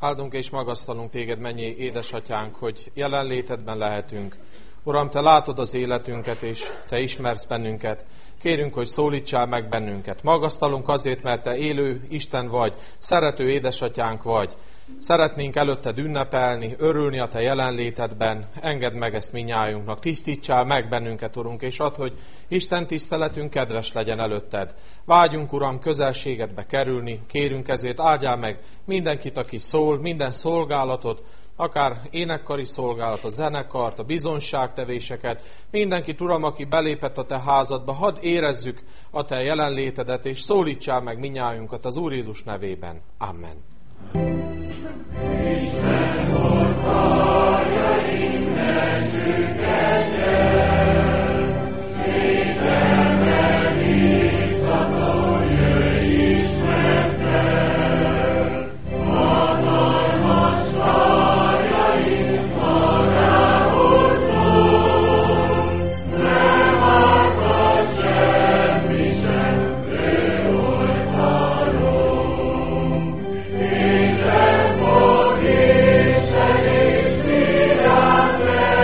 Áldunk és magasztalunk téged, mennyi édesatyánk, hogy jelenlétedben lehetünk. Uram, te látod az életünket, és te ismersz bennünket. Kérünk, hogy szólítsál meg bennünket. Magasztalunk azért, mert te élő Isten vagy, szerető édesatyánk vagy. Szeretnénk előtted ünnepelni, örülni a te jelenlétedben. Engedd meg ezt minnyájunknak. Tisztítsál meg bennünket, Urunk, és add, hogy Isten tiszteletünk kedves legyen előtted. Vágyunk, Uram, közelségedbe kerülni. Kérünk ezért, áldjál meg mindenkit, aki szól, minden szolgálatot, akár énekkari szolgálat, a zenekart, a bizonságtevéseket, mindenkit, Uram, aki belépett a te házadba, hadd érezzük a te jelenlétedet, és szólítsál meg minnyájunkat az Úr Jézus nevében. Amen. Isten portáljaink, ne sükedjen, védelme biztató, jöjj ismert el, hatalmas várjaink magához szól, nem akad semmi sem, ő oltalom. Isten fog Isten és vigyáz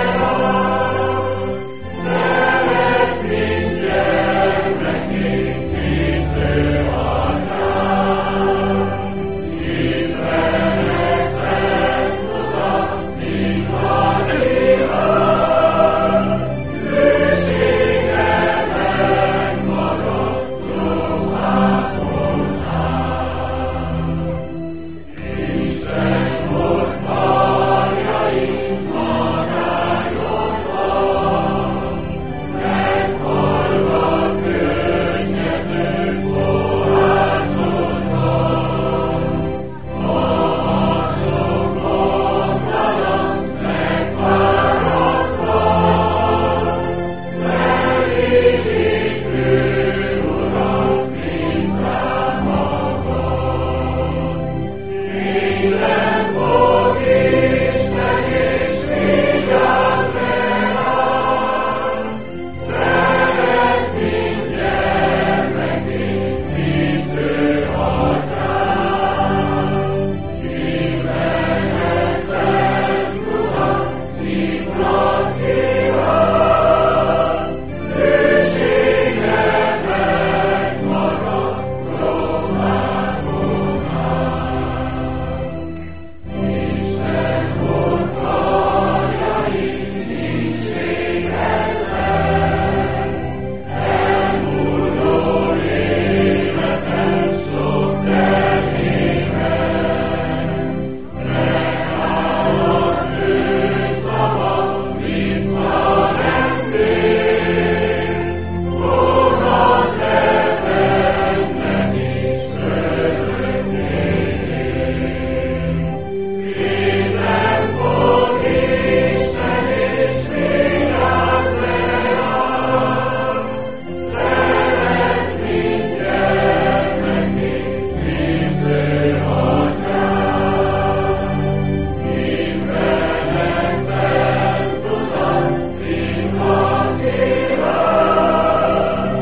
ránk, szeret mind gyermekét néző atyánk. Hitvenek szent utat, színva szíván, hűsége megmaradt Rómáton át. Isten portáljaink magányon van, meghallgat könnyező kohászodban. A sok gondtalan megfáradt van, levédik ő, Uram, bíz rá magad. Minden fog Isten és vigyáz ránk, szeret mind gyermekét néző atyánk. Hitvenek szent utat, szívra szíván, hűsége megmaradt Rómáton át. Isten portáljaink dicsérhetnek, elmúló életen sok terhében. Reál az ő szava, vissza nem tér, fogad le bennem is örökké. Kézen fog Isten és vigyáz ránk, szeret mind gyermekét néző atyánk. Hitvenek szent utat, színva szíván,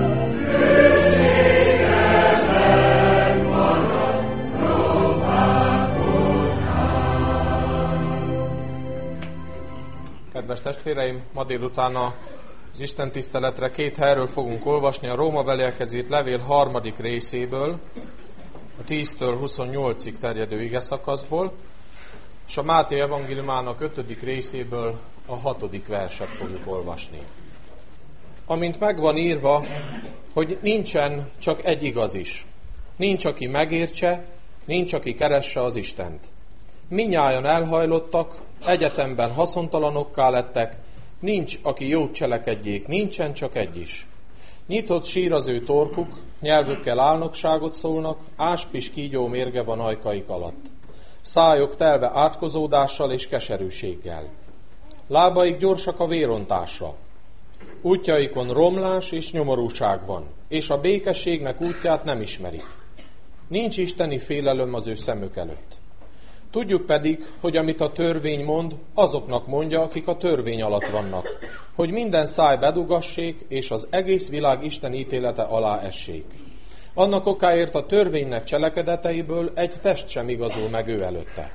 hűsége megmaradt Rómáton át. Kedves testvéreim, ma délután az Isten tiszteletre két helyről fogunk olvasni, a Rómabeliekhez írt levél 3. részéből, a 10-től 28-ig terjedő igeszakaszból, és a Máté evangéliumának 5. részéből a 6. verset fogjuk olvasni. Amint megvan írva, hogy nincsen csak egy igaz is, nincs, aki megértse, nincs, aki keresse az Istent. Mindnyájan elhajlottak, egyetemben haszontalanokká lettek, nincs, aki jót cselekedjék, nincsen csak egy is. Nyitott sír az ő torkuk, nyelvükkel álnokságot szólnak, áspis kígyó mérge van ajkaik alatt. Szájuk telve átkozódással és keserűséggel. Lábaik gyorsak a vérontásra. Útjaikon romlás és nyomorúság van, és a békességnek útját nem ismerik. Nincs isteni félelem az ő szemük előtt. Tudjuk pedig, hogy amit a törvény mond, azoknak mondja, akik a törvény alatt vannak, hogy minden száj bedugassék, és az egész világ Isten ítélete alá essék. Annak okáért a törvénynek cselekedeteiből egy test sem igazol meg ő előtte.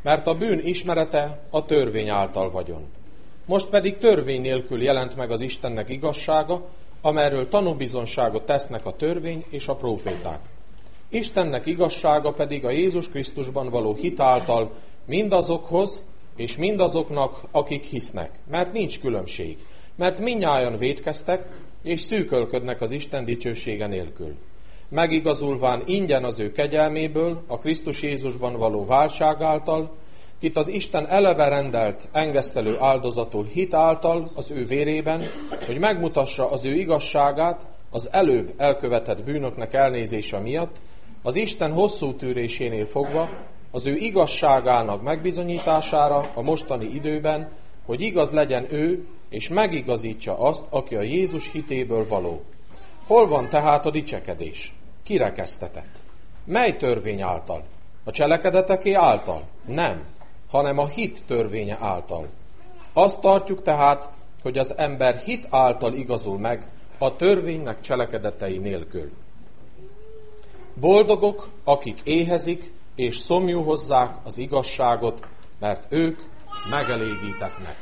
mert a bűn ismerete a törvény által vagyon. Most pedig törvény nélkül jelent meg az Istennek igazsága, amelyről tanúbizonságot tesznek a törvény és a próféták. Istennek igazsága pedig a Jézus Krisztusban való hit által mindazokhoz és mindazoknak, akik hisznek, mert nincs különbség, mert mindnyájan vétkeztek és szűkölködnek az Isten dicsősége nélkül. Megigazulván ingyen az ő kegyelméből, a Krisztus Jézusban való váltság által, kit az Isten eleve rendelt engesztelő áldozatul hit által az ő vérében, hogy megmutassa az ő igazságát az előbb elkövetett bűnöknek elnézése miatt, az Isten hosszú tűrésénél fogva, az ő igazságának megbizonyítására a mostani időben, hogy igaz legyen ő, és megigazítsa azt, aki a Jézus hitéből való. Hol van tehát a dicsekedés? Kire kezdtetett? Mely törvény által? A cselekedeteké által? Nem, hanem a hit törvénye által. Azt tartjuk tehát, hogy az ember hit által igazul meg, a törvénynek cselekedetei nélkül. Boldogok, akik éhezik és szomjú hozzák az igazságot, mert ők megelégítetnek.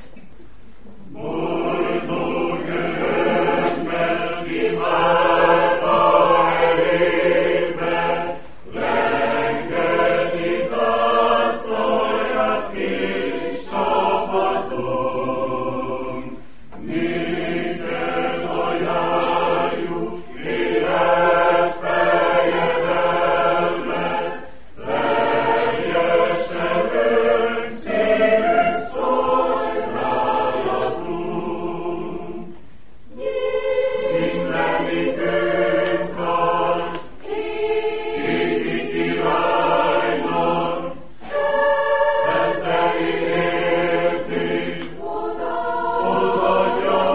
Boldog örömmel kivált a elébe, lengeti zászlóját kis csapatunk. Néked ajánljuk élet fejedelmet, teljes erőnk szívünk szólj rálatunk. Mindenikünk az égi királynak, szenteli értünk, odaadja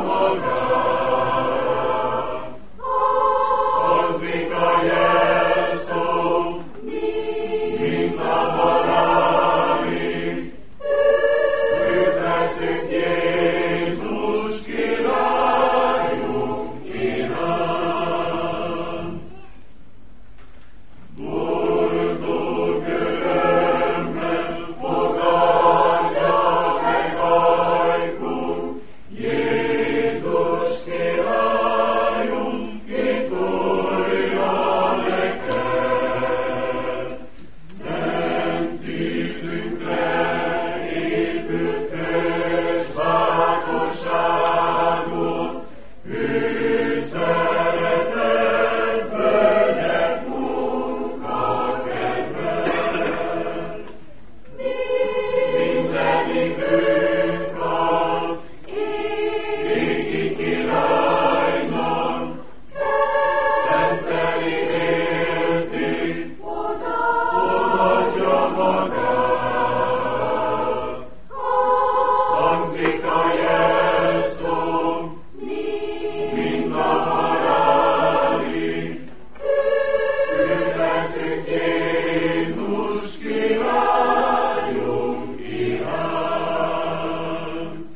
magát. Hangzik a jelszó, mint a halálig, üdvözlünk Jézus királyunk iránt. Boldog örömmel fogadja meg ajkunk, Jézus királyunk kitolja neked. Szent hitünkre épült közs bátorságot, ő szeretetből nyert munkakedvet. Mindenikünk az égi királynak, szenteli éltét, odaadja magát. Hangzik a jelszó, mint a halálig, üdvözlünk Jézus királyunk iránt.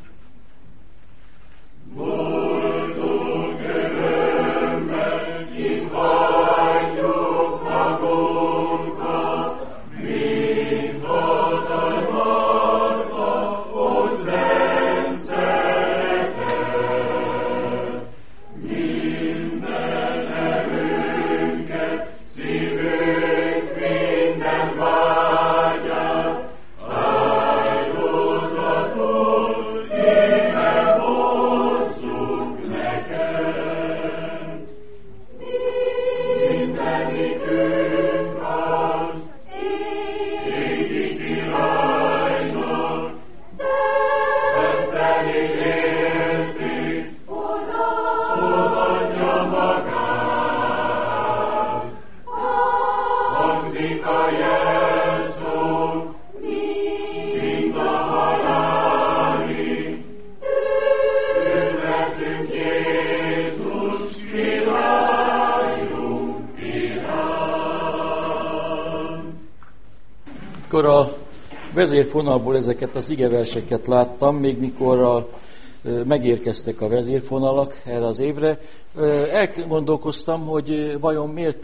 Boldog örömmel kiváltjuk magunkat, mint hatalmatba, ó szent szeretet. Minden erőnket, szívünk minden vágyát, áldozatul íme hozzuk neked. Mindenikünk az égi királynak, szenteli értét, odaadja magát. Hangzik a jelszó, mint a halálig, üdvözlünk Jézus királyunk iránt. Mikor a vezérfonalból ezeket az igeverseket láttam, még mikor megérkeztek a vezérfonalak erre az évre, elgondolkoztam, hogy vajon miért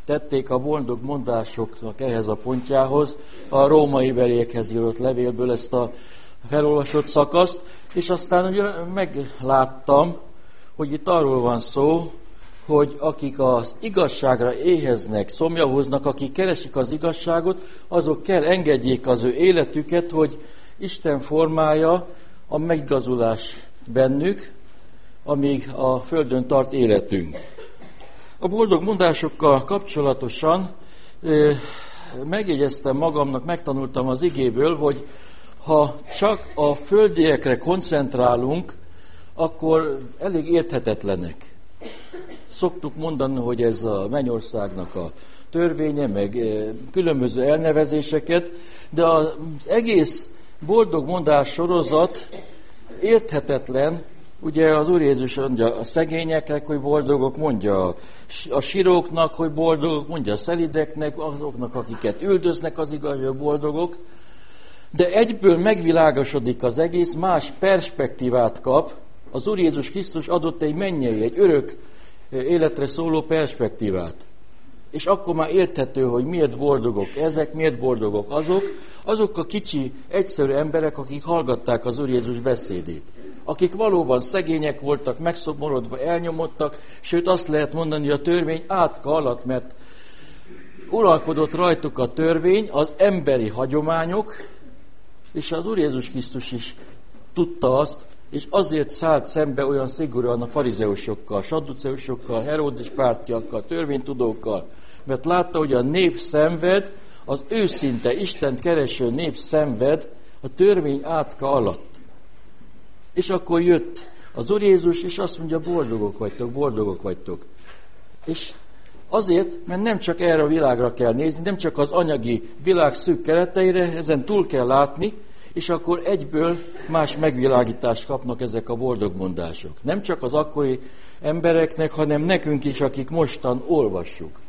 tették a boldog mondásoknak ehhez a pontjához, a római beliekhez írott levélből ezt a felolvasott szakaszt, és aztán ugye megláttam, hogy itt arról van szó, hogy akik az igazságra éheznek, szomjahoznak, akik keresik az igazságot, azok kell engedjék az ő életüket, hogy Isten formálja a megigazulás bennük, amíg a földön tart életünk. A boldog mondásokkal kapcsolatosan megjegyeztem magamnak, megtanultam az igéből, hogy ha csak a földiekre koncentrálunk, akkor elég érthetetlenek. Szoktuk mondani, hogy ez a mennyországnak a törvénye, meg különböző elnevezéseket, de az egész boldog mondás sorozat érthetetlen. Ugye az Úr Jézus mondja a szegényeknek, hogy boldogok, mondja a síróknak, hogy boldogok, mondja a szelídeknek, azoknak, akiket üldöznek, az igaz, hogy boldogok. De egyből megvilágosodik az egész, más perspektívát kap. Az Úr Jézus Krisztus adott egy mennyei, egy örök életre szóló perspektívát. És akkor már érthető, hogy miért boldogok ezek, miért boldogok azok a kicsi, egyszerű emberek, akik hallgatták az Úr Jézus beszédét. Akik valóban szegények voltak, megszomorodva, elnyomottak, sőt azt lehet mondani, hogy a törvény átka alatt, mert uralkodott rajtuk a törvény, az emberi hagyományok, és az Úr Jézus Krisztus is tudta azt, és azért szállt szembe olyan szigorúan a farizeusokkal, sadduceusokkal, Heródes pártiakkal, törvénytudókkal, mert látta, hogy a nép szenved, az őszinte, Istent kereső nép szenved a törvény átka alatt. És akkor jött az Úr Jézus, és azt mondja, boldogok vagytok, boldogok vagytok. És azért, mert nem csak erre a világra kell nézni, nem csak az anyagi világ szűk kereteire, ezen túl kell látni, és akkor egyből más megvilágítást kapnak ezek a boldog mondások. Nem csak az akkori embereknek, hanem nekünk is, akik mostan olvassuk.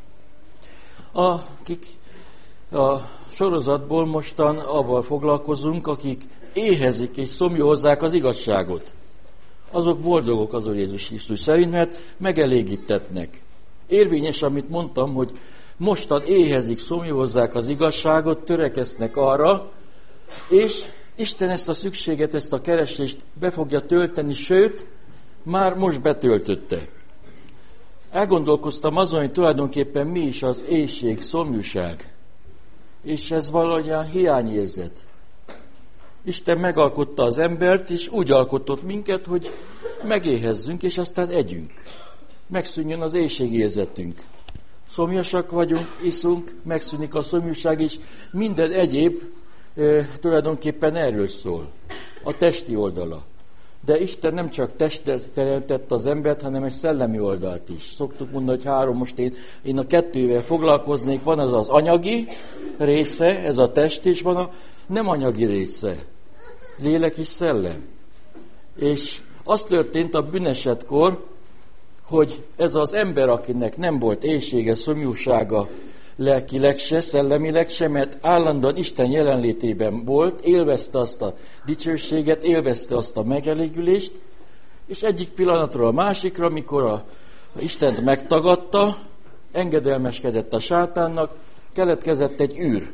Akik a sorozatból mostan avval foglalkozunk, akik éhezik és szomjóhozzák az igazságot. Azok boldogok az Úr Jézus Krisztus szerint, mert megelégítetnek. Érvényes, amit mondtam, hogy mostan éhezik, szomjóhozzák az igazságot, törekeznek arra, és Isten ezt a szükséget, ezt a keresést be fogja tölteni, sőt, már most betöltötte. Elgondolkoztam azon, hogy tulajdonképpen mi is az éhség, szomjúság. És ez valahogyan hiányérzet. Isten megalkotta az embert, és úgy alkotott minket, hogy megéhezzünk, és aztán együnk. Megszűnjön az éhségérzetünk. Szomjasak vagyunk, iszunk, megszűnik a szomjúság, és minden egyéb tulajdonképpen erről szól. A testi oldala. De Isten nem csak testet teremtett az embert, hanem egy szellemi oldalt is. Szoktuk mondani, hogy három, most én a kettővel foglalkoznék, van az anyagi része, ez a test, és van a nem anyagi része, lélek és szellem. És az történt a bűnesetkor, hogy ez az ember, akinek nem volt éhsége, szomjúsága, lelkileg se, szellemileg se, mert állandóan Isten jelenlétében volt, élvezte azt a dicsőséget, élvezte azt a megelégülést, és egyik pillanatról a másikra, amikor a Istent megtagadta, engedelmeskedett a sátánnak, keletkezett egy űr.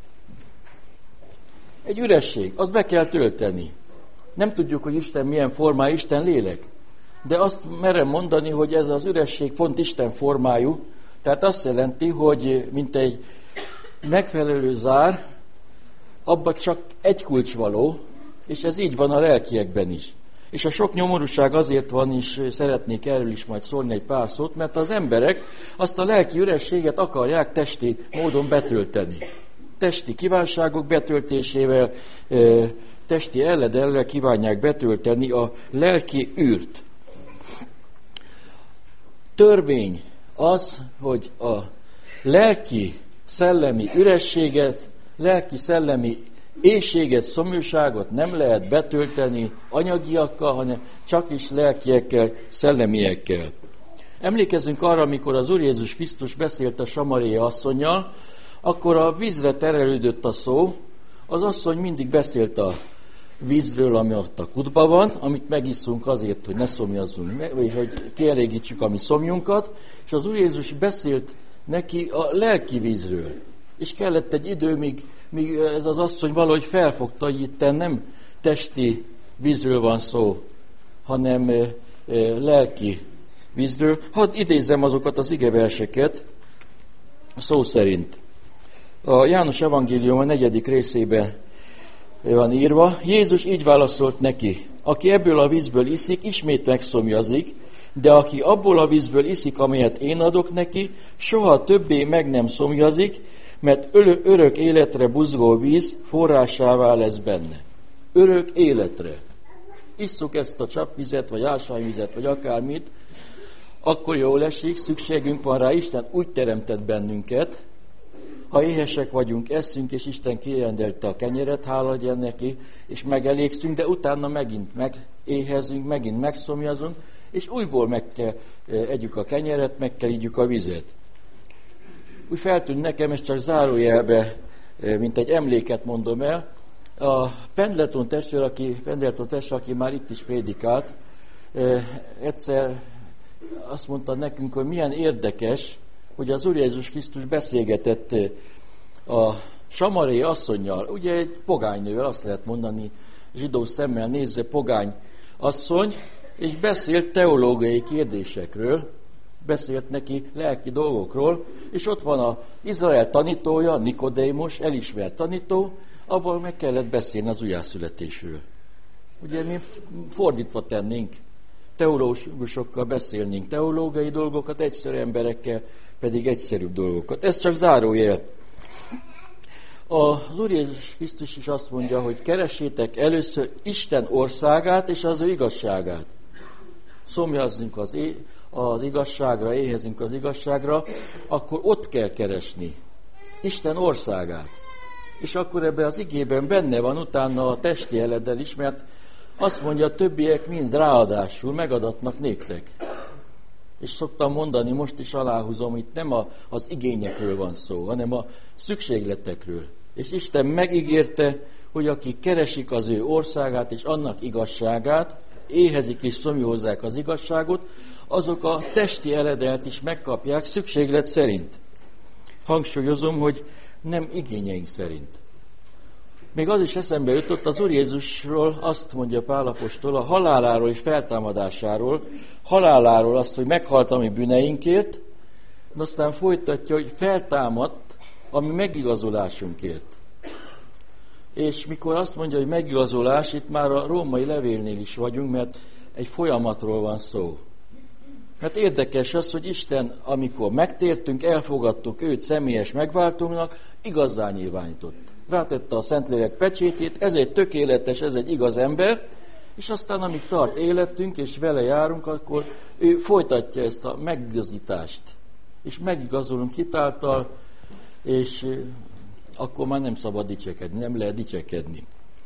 Egy üresség, azt be kell tölteni. Nem tudjuk, hogy Isten milyen formájú, Isten lélek. De azt merem mondani, hogy ez az üresség pont Isten formájú, tehát azt jelenti, hogy mint egy megfelelő zár, abban csak egy kulcs való, és ez így van a lelkiekben is. És a sok nyomorúság azért van, és szeretnék erről is majd szólni egy pár szót, mert az emberek azt a lelki ürességet akarják testi módon betölteni. Testi kívánságok betöltésével, testi elledellel kívánják betölteni a lelki űrt. Törvény az, hogy a lelki szellemi ürességet, lelki szellemi éhséget, szomjúságot nem lehet betölteni anyagiakkal, hanem csak is lelkiekkel, szellemiekkel. Emlékezzünk arra, amikor az Úr Jézus Krisztus beszélt a Samaria asszonnyal, akkor a vízre terelődött a szó, az asszony mindig beszélt a vízről, ami ott a kútban van, amit megisszunk azért, hogy ne szomjazzunk meg, vagy hogy kielégítsük a mi szomjunkat, és az Úr Jézus beszélt neki a lelki vízről. És kellett egy idő, míg ez az asszony valahogy felfogta, hogy itt nem testi vízről van szó, hanem lelki vízről. Hadd idézzem azokat az igeverseket szó szerint. A János evangélium a 4. részében van írva, Jézus így válaszolt neki, aki ebből a vízből iszik, ismét megszomjazik, de aki abból a vízből iszik, amelyet én adok neki, soha többé meg nem szomjazik, mert örök életre buzgó víz forrásává lesz benne. Örök életre. Isszuk ezt a csapvizet, vagy ásványvizet, vagy akármit, akkor jól esik, szükségünk van rá, Isten úgy teremtett bennünket, ha éhesek vagyunk, eszünk, és Isten kirendelte a kenyeret, hála legyen neki, és megelégszünk, de utána megint megéhezünk, megint megszomjazunk, és újból meg kell együk a kenyeret, meg kell ígyük a vizet. Úgy feltűnt nekem, ez csak zárójelbe, mint egy emléket mondom el, a Pendleton testvér, aki már itt is prédikált, egyszer azt mondta nekünk, hogy milyen érdekes, hogy az Úr Jézus Krisztus beszélgetett a samarai asszonnyal, ugye egy pogánynővel, azt lehet mondani, zsidó szemmel nézve pogány asszony, és beszélt teológiai kérdésekről, beszélt neki lelki dolgokról, és ott van az Izrael tanítója, Nikodémus, elismert tanító, avval meg kellett beszélni az újjászületésről. Ugye mi fordítva tennénk, teológusokkal beszélnénk teológiai dolgokat, egyszerű emberekkel pedig egyszerűbb dolgokat. Ez csak zárójel. Az Úr Jézus Krisztus is azt mondja, hogy keressétek először Isten országát és az ő igazságát. Szomjazzunk az igazságra, éhezünk az igazságra, akkor ott kell keresni Isten országát. És akkor ebben az igében benne van utána a testi jeleddel is, mert azt mondja, a többiek mind ráadásul megadatnak néktek. És szoktam mondani, most is aláhúzom, itt nem az igényekről van szó, hanem a szükségletekről. És Isten megígérte, hogy akik keresik az ő országát és annak igazságát, éhezik és szomjúhozzák az igazságot, azok a testi eledelt is megkapják szükséglet szerint. Hangsúlyozom, hogy nem igényeink szerint. Még az is eszembe jutott, az Úr Jézusról azt mondja Pál apostol, a haláláról és feltámadásáról, haláláról azt, hogy meghalt a mi bűneinkért, de aztán folytatja, hogy feltámadt a mi megigazolásunkért. És mikor azt mondja, hogy megigazolás, itt már a római levélnél is vagyunk, mert egy folyamatról van szó. Mert érdekes az, hogy Isten, amikor megtértünk, elfogadtuk őt személyes megváltónknak, igazzá nyilvánított. Rátette a Szentlélek pecsétét, ez egy tökéletes, ez egy igaz ember, és aztán amíg tart életünk, és vele járunk, akkor ő folytatja ezt a megigazítást. És megigazolunk hitáltal, és akkor már nem szabad dicsekedni, nem lehet dicsekedni.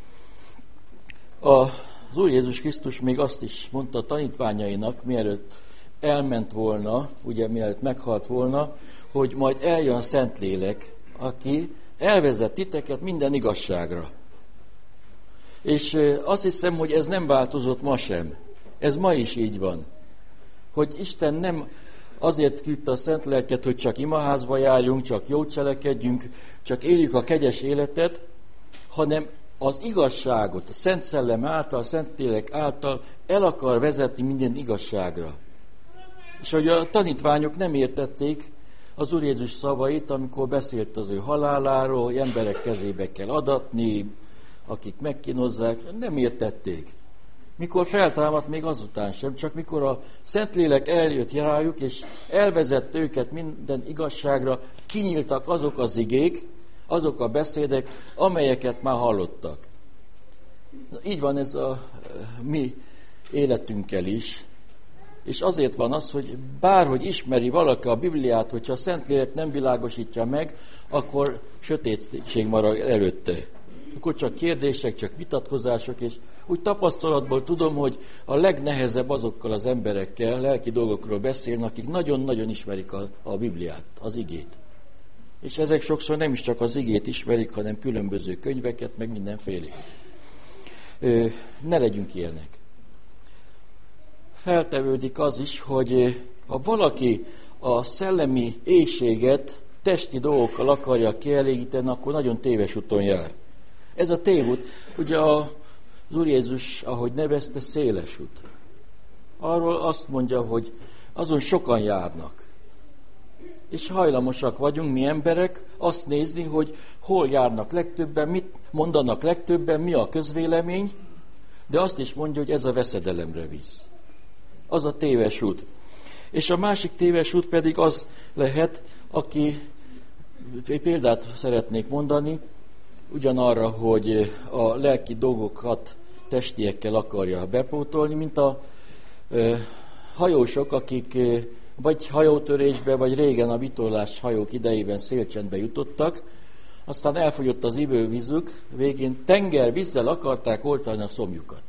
Az Úr Jézus Krisztus még azt is mondta a tanítványainak, mielőtt elment volna, ugye mielőtt meghalt volna, hogy majd eljön a Szentlélek, aki elvezet titeket minden igazságra. És azt hiszem, hogy ez nem változott ma sem. Ez ma is így van. Hogy Isten nem azért küldte a Szent Lelket, hogy csak imaházba járjunk, csak jót cselekedjünk, csak éljük a kegyes életet, hanem az igazságot, a Szent Szellem által, a Szentlélek által el akar vezetni minden igazságra. És hogy a tanítványok nem értették az Úr Jézus szavait, amikor beszélt az ő haláláról, hogy emberek kezébe kell adatni, akik megkínozzák, nem értették. Mikor feltámadt, még azután sem, csak mikor a Szentlélek eljött rájuk, és elvezette őket minden igazságra, kinyíltak azok az igék, azok a beszédek, amelyeket már hallottak. Így van ez a mi életünkkel is. És azért van az, hogy bárhogy ismeri valaki a Bibliát, hogyha a Szentlélek nem világosítja meg, akkor sötétség marad előtte. Akkor csak kérdések, csak vitatkozások, és úgy tapasztalatból tudom, hogy a legnehezebb azokkal az emberekkel lelki dolgokról beszélni, akik nagyon-nagyon ismerik a Bibliát, az igét. És ezek sokszor nem is csak az igét ismerik, hanem különböző könyveket, meg mindenféle. Ne legyünk ilyenek. Feltevődik az is, hogy Ha valaki a szellemi éhséget testi dolgokkal akarja kielégíteni, akkor nagyon téves úton jár. Ez a tévút, ugye az Úr Jézus, ahogy nevezte, széles út. Arról azt mondja, hogy azon sokan járnak. És hajlamosak vagyunk mi emberek azt nézni, hogy hol járnak legtöbben, mit mondanak legtöbben, mi a közvélemény, de azt is mondja, hogy ez a veszedelemre visz. Az a téves út. És a másik téves út pedig az lehet, aki, példát szeretnék mondani, ugyanarra, hogy a lelki dolgokat testiekkel akarja bepótolni, mint a hajósok, akik vagy hajótörésbe, vagy régen a vitorlás hajók idejében szélcsendbe jutottak, aztán elfogyott az ivővízük, végén tengervízzel akarták oltani a szomjukat.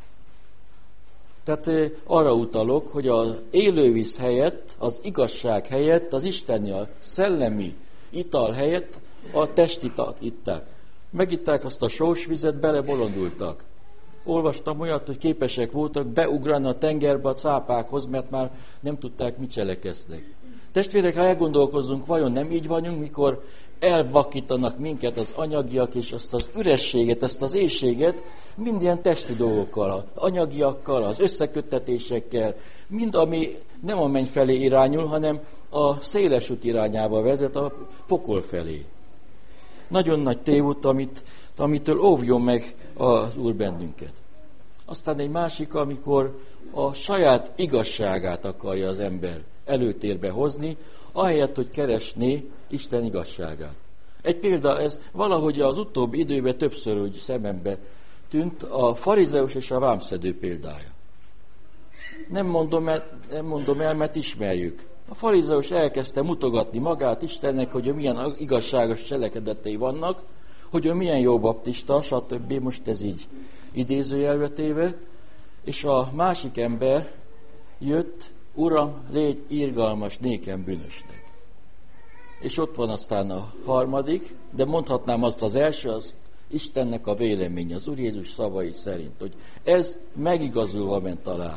Tehát arra utalok, hogy az élővíz helyett, az igazság helyett, az isteni, a szellemi ital helyett a testitalt itták. Megitták azt a sós vizet, belebolondultak. Olvastam olyat, hogy képesek voltak beugrani a tengerbe a cápákhoz, mert már nem tudták, mit cselekeznek. Testvérek, ha elgondolkozzunk, vajon nem így vagyunk, mikor elvakítanak minket az anyagiak, és azt az ürességet, ezt az éhséget mind ilyen testi dolgokkal, az anyagiakkal, az összeköttetésekkel, mind ami nem a menny felé irányul, hanem a széles út irányába vezet, a pokol felé. Nagyon nagy tévút, amitől óvjon meg az Úr bennünket. Aztán egy másik, amikor a saját igazságát akarja az ember előtérbe hozni, ahelyett, hogy keresné Isten igazságát. Egy példa, ez valahogy az utóbbi időben többször úgy szemembe tűnt, a farizeus és a vámszedő példája. Nem mondom el, mert ismerjük. A farizeus elkezdte mutogatni magát Istennek, hogy ő milyen igazságos cselekedetei vannak, hogy ő milyen jó baptista, stb. Most ez így idézőjelbe téve, és a másik ember jött, Uram, légy irgalmas nékem bűnösnek. És ott van aztán a harmadik, de mondhatnám azt az első, az Istennek a véleménye, az Úr Jézus szavai szerint, hogy ez megigazulva ment alá.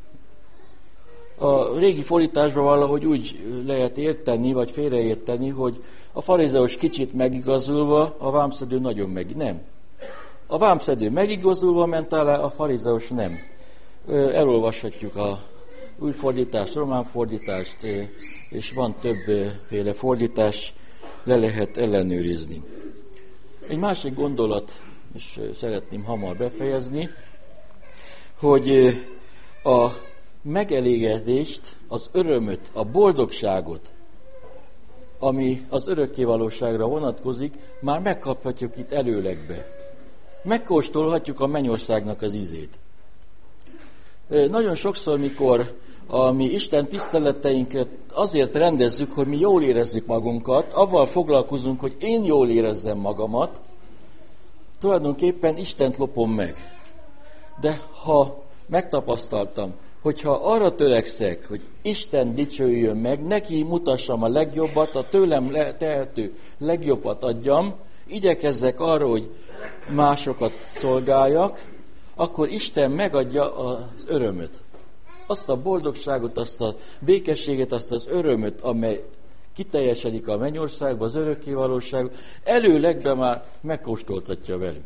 A régi fordításban valahogy úgy lehet érteni, vagy félreérteni, hogy a farizeus kicsit megigazulva, a vámszedő nagyon nem. A vámszedő megigazulva ment alá, a farizeus nem. Elolvashatjuk a új fordítást, román fordítást, és van többféle fordítás, le lehet ellenőrizni. Egy másik gondolat, és szeretném hamar befejezni, hogy a megelégedést, az örömöt, a boldogságot, ami az örökkévalóságra vonatkozik, már megkaphatjuk itt előlegbe. Megkóstolhatjuk a mennyországnak az ízét. Nagyon sokszor, mikor a mi Isten tiszteleteinket azért rendezzük, hogy mi jól érezzük magunkat, avval foglalkozunk, hogy én jól érezzem magamat, tulajdonképpen Istent lopom meg. De ha megtapasztaltam, hogyha arra törekszek, hogy Isten dicsőjön meg, neki mutassam a legjobbat, a tőlem tehető legjobbat adjam, igyekezzek arra, hogy másokat szolgáljak, akkor Isten megadja az örömöt. Azt a boldogságot, azt a békességet, azt az örömöt, amely kiteljesedik a mennyországba, az örökkévalóságba, előlegben már megkóstoltatja velünk.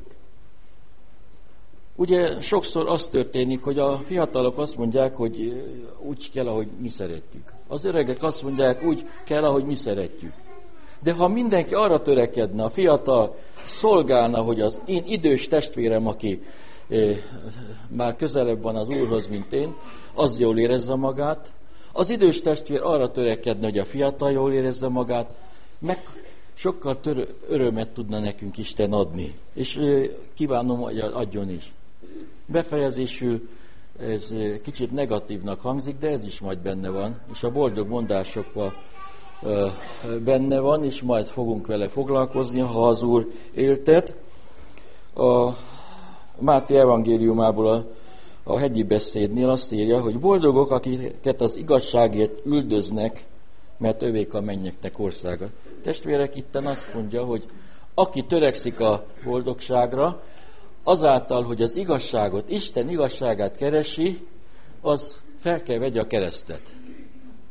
Ugye sokszor az történik, hogy a fiatalok azt mondják, hogy úgy kell, ahogy mi szeretjük. Az öregek azt mondják, úgy kell, ahogy mi szeretjük. De ha mindenki arra törekedne, a fiatal szolgálna, hogy az én idős testvérem, aki már közelebb van az Úrhoz, mint én, az jól érezze magát, az idős testvér arra törekedne, hogy a fiatal jól érezze magát, meg sokkal örömet tudna nekünk Isten adni. És kívánom, hogy adjon is. Befejezésül ez kicsit negatívnak hangzik, de ez is majd benne van, és a boldog mondásokban benne van, és majd fogunk vele foglalkozni, ha az Úr éltet. A Máté evangéliumából a hegyi beszédnél azt írja, hogy boldogok, akiket az igazságért üldöznek, mert övék a mennyeknek országa. Testvérek, itten azt mondja, hogy aki törekszik a boldogságra, azáltal, hogy az igazságot, Isten igazságát keresi, az fel kell vegye a keresztet.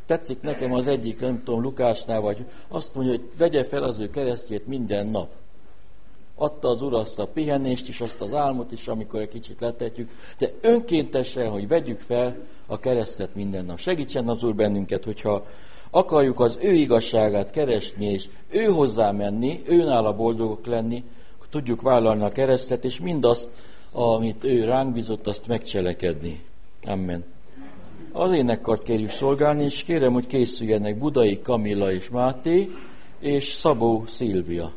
tetszik nekem az egyik, nem tudom, Lukásnál, vagy azt mondja, hogy vegye fel az ő keresztjét minden nap. Adta az Úr azt a pihenést is, azt az álmot is, amikor egy kicsit letetjük, de önkéntesen, hogy vegyük fel a keresztet minden nap. Segítsen az Úr bennünket, hogyha akarjuk az ő igazságát keresni, és ő hozzá menni, őnála boldogok lenni, tudjuk vállalni a keresztet, és mindazt, amit ő ránk bízott, azt megcselekedni. Amen. Az énekkart kérjük szolgálni, és kérem, hogy készüljenek Budai Kamilla és Máté, és Szabó Szilvia.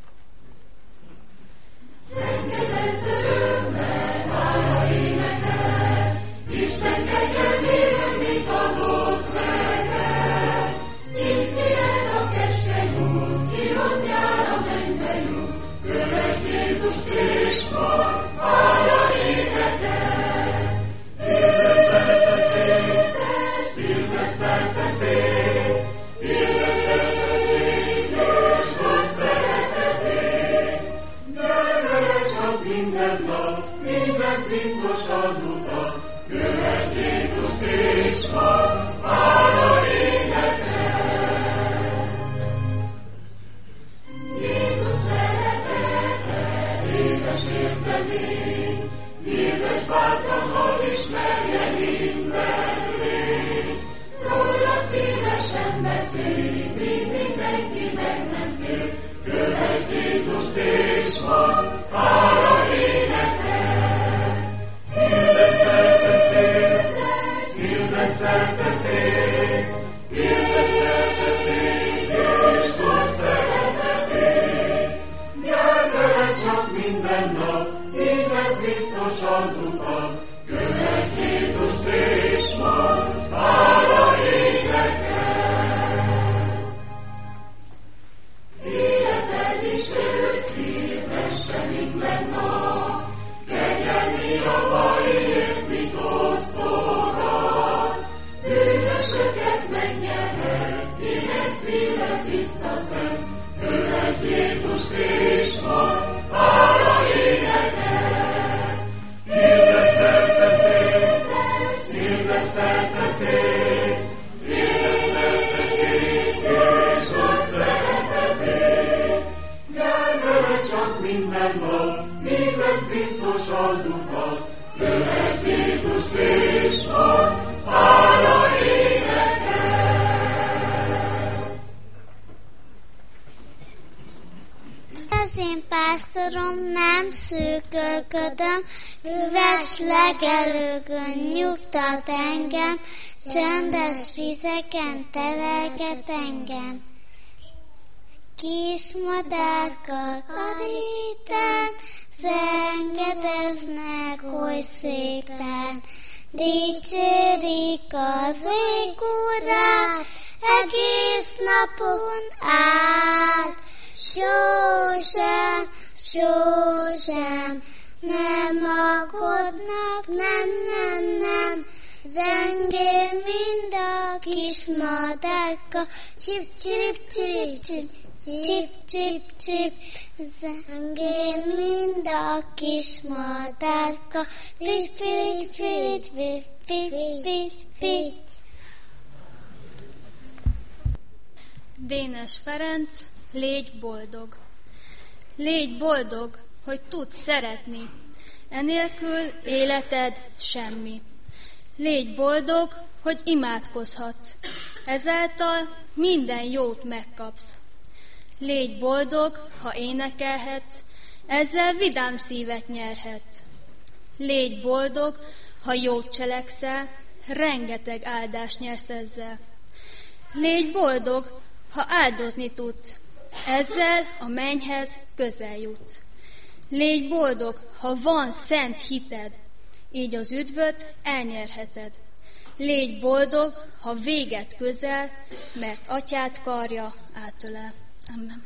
Szenvedez örömmel, hála énekel, Isten kegyelmére mit adott neked. Itt tiéd a keskeny út, ki ott jár a mennybe jut, kövesd Jézust és majd, hála énekel. Hirdet szerte szét, hirdet szerte szét, és nagy szeretetét. Gyere csak minden nap, mindent biztos az utat, kövesd Jézust és majd, hála énekel. Jézus szeretete, édes érzemény, hirdes bátran, hadd ismerje minden lény. Róla szívesen beszél, míg mindenki meg nem tér, kövesd Jézust és majd, hála énekel. Hirdet szerte szét, hirdet szerte szét, hirdet szerte szét, és nagy szeretetét. Gyere vele csak minden nap, mindez biztos az utat, kövesd Jézust és majd, hála énekel. Életed is őt hirdesse minden nap, kegyelmi javaiért mit osztogat. Bűnösöket megnyerhet, kinek szíve tiszta szent, kövesd Jézust és majd, hála énekel. Hirdet szerte szét, hirdet szerte szét, hirdet szerte szét, és nagy szeretetét. Gyere vele csak minden nap, mindez biztos az utat, kövesd Jézust és majd, hála énekel. Az én pásztorom, nem szűkölködöm, füves legelőgön nyugtat engem, csendes vizeken terelget engem. Kis madárkak a réten, zengedeznek oly szépen, dicsérik az ég Urát, egész napon át. Sosem, sosem, nem aggódnak, nem, nem, nem, zengél mind a kis madárka, csip, csip, csip, csip, csip, csip, csip, zengél mind a kis madárka, fit, fit, fit, fit, fit, fit, fit. Dénes Ferenc, légy boldog. Légy boldog, hogy tudsz szeretni, enélkül életed semmi. Légy boldog, hogy imádkozhatsz, ezáltal minden jót megkapsz. Légy boldog, ha énekelhetsz, ezzel vidám szívet nyerhetsz. Légy boldog, ha jót cselekszel, rengeteg áldást nyersz ezzel. Légy boldog, ha áldozni tudsz, ezzel a mennyhez közel jutsz. Légy boldog, ha van szent hited, így az üdvöt elnyerheted. Légy boldog, ha véged közel, mert atyád karja átölel. Amen.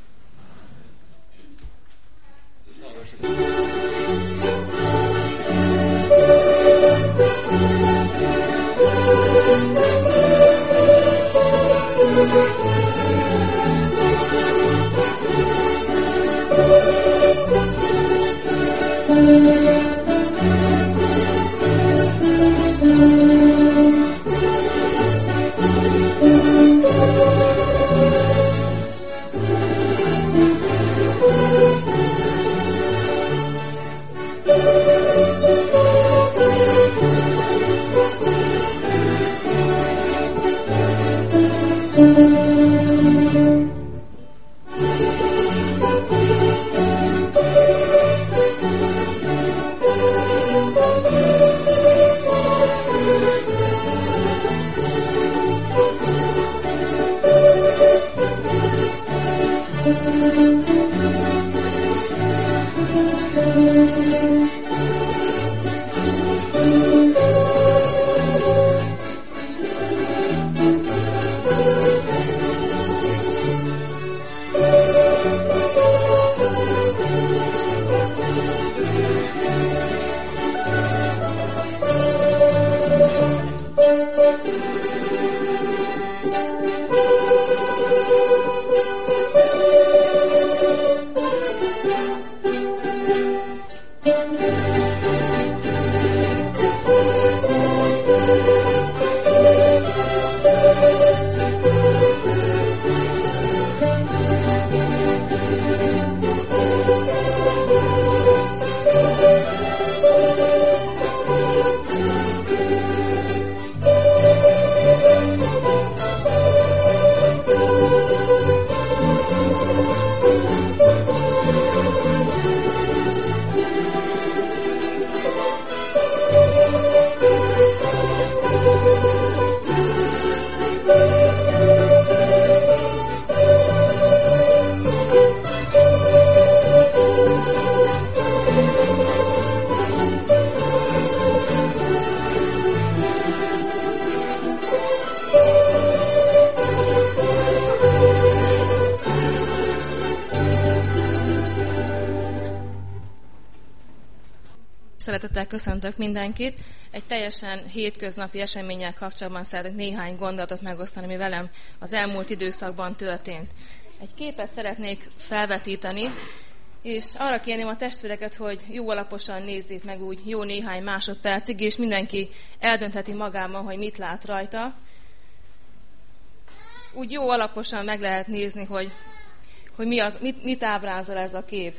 Szeretettel köszöntök mindenkit. Egy teljesen hétköznapi eseménnyel kapcsolatban szeretnék néhány gondolatot megosztani, ami velem az elmúlt időszakban történt. Egy képet szeretnék felvetíteni, és arra kérném a testvéreket, hogy jó alaposan nézzék meg úgy jó néhány másodpercig, és mindenki eldöntheti magában, hogy mit lát rajta. Úgy jó alaposan meg lehet nézni, hogy mit ábrázol ez a kép.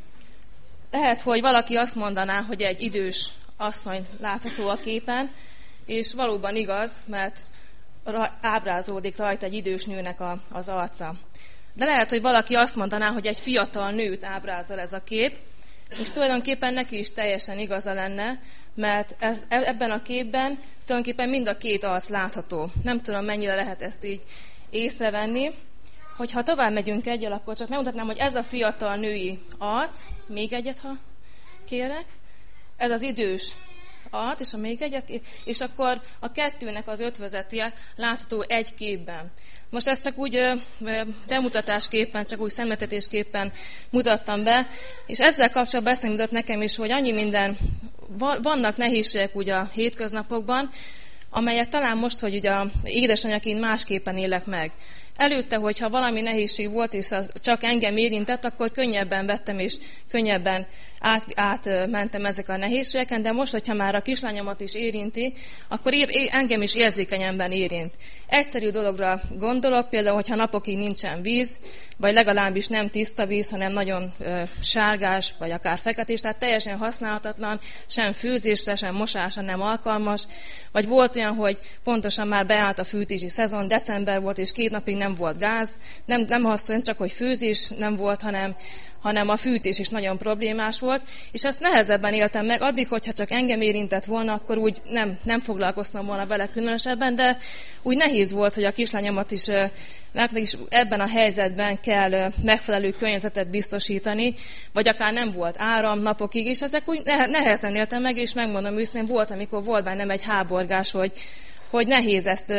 Lehet, hogy valaki azt mondaná, hogy egy idős asszony látható a képen, és valóban igaz, mert ábrázolódik rajta egy idős nőnek az arca. De lehet, hogy valaki azt mondaná, hogy egy fiatal nőt ábrázol ez a kép, és tulajdonképpen neki is teljesen igaza lenne, mert ebben a képben tulajdonképpen mind a két arc látható. Nem tudom, mennyire lehet ezt így észrevenni. Hogyha tovább megyünk egyel, akkor csak megmutatnám, hogy ez a fiatal női arc, még egyet, ha kérek, ez az idős arc, és még egyet, és akkor a kettőnek az ötvözete látható egy képben. Most ezt csak úgy bemutatásképpen, csak úgy szemléltetésképpen mutattam be, és ezzel kapcsolatban eszembe jutott nekem is, hogy annyi minden, vannak nehézségek ugye a hétköznapokban, amelyek talán most, hogy ugye édesanyjaként másképpen élek meg. Előtte, hogyha valami nehézség volt, és az csak engem érintett, akkor könnyebben vettem, és könnyebben átmentem ezek a nehézségeken, de most, hogyha már a kislányomat is érinti, akkor engem is érzékenyemben érint. Egyszerű dologra gondolok, például, hogyha napokig nincsen víz, vagy legalábbis nem tiszta víz, hanem nagyon sárgás, vagy akár feketés, tehát teljesen használhatatlan, sem főzésre, sem mosásra nem alkalmas. Vagy volt olyan, hogy pontosan már beállt a fűtési szezon, december volt, és 2 napig nem volt gáz, nem az, csak hogy főzés nem volt, hanem a fűtés is nagyon problémás volt, és ezt nehezebben éltem meg. Addig, hogyha csak engem érintett volna, akkor úgy nem foglalkoztam volna vele különösebben, de úgy nehéz volt, hogy a kislányomat is ebben a helyzetben kell megfelelő környezetet biztosítani, vagy akár nem volt áram napokig, és ezek úgy nehezen éltem meg, és megmondom őszintén, volt, amikor volt bennem egy háborgás, hogy nehéz ezt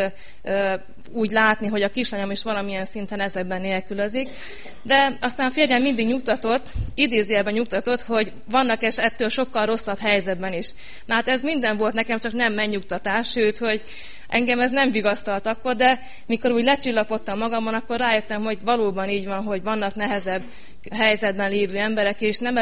úgy látni, hogy a kislányom is valamilyen szinten ezekben nélkülözik. De aztán férjem mindig nyugtatott, idézőjelben nyugtatott, hogy vannak ettől sokkal rosszabb helyzetben is. Na hát ez minden volt nekem, csak nem megnyugtatás, sőt, hogy engem ez nem vigasztalt akkor, de mikor úgy lecsillapodtam magamon, akkor rájöttem, hogy valóban így van, hogy vannak nehezebb helyzetben lévő emberek, és nem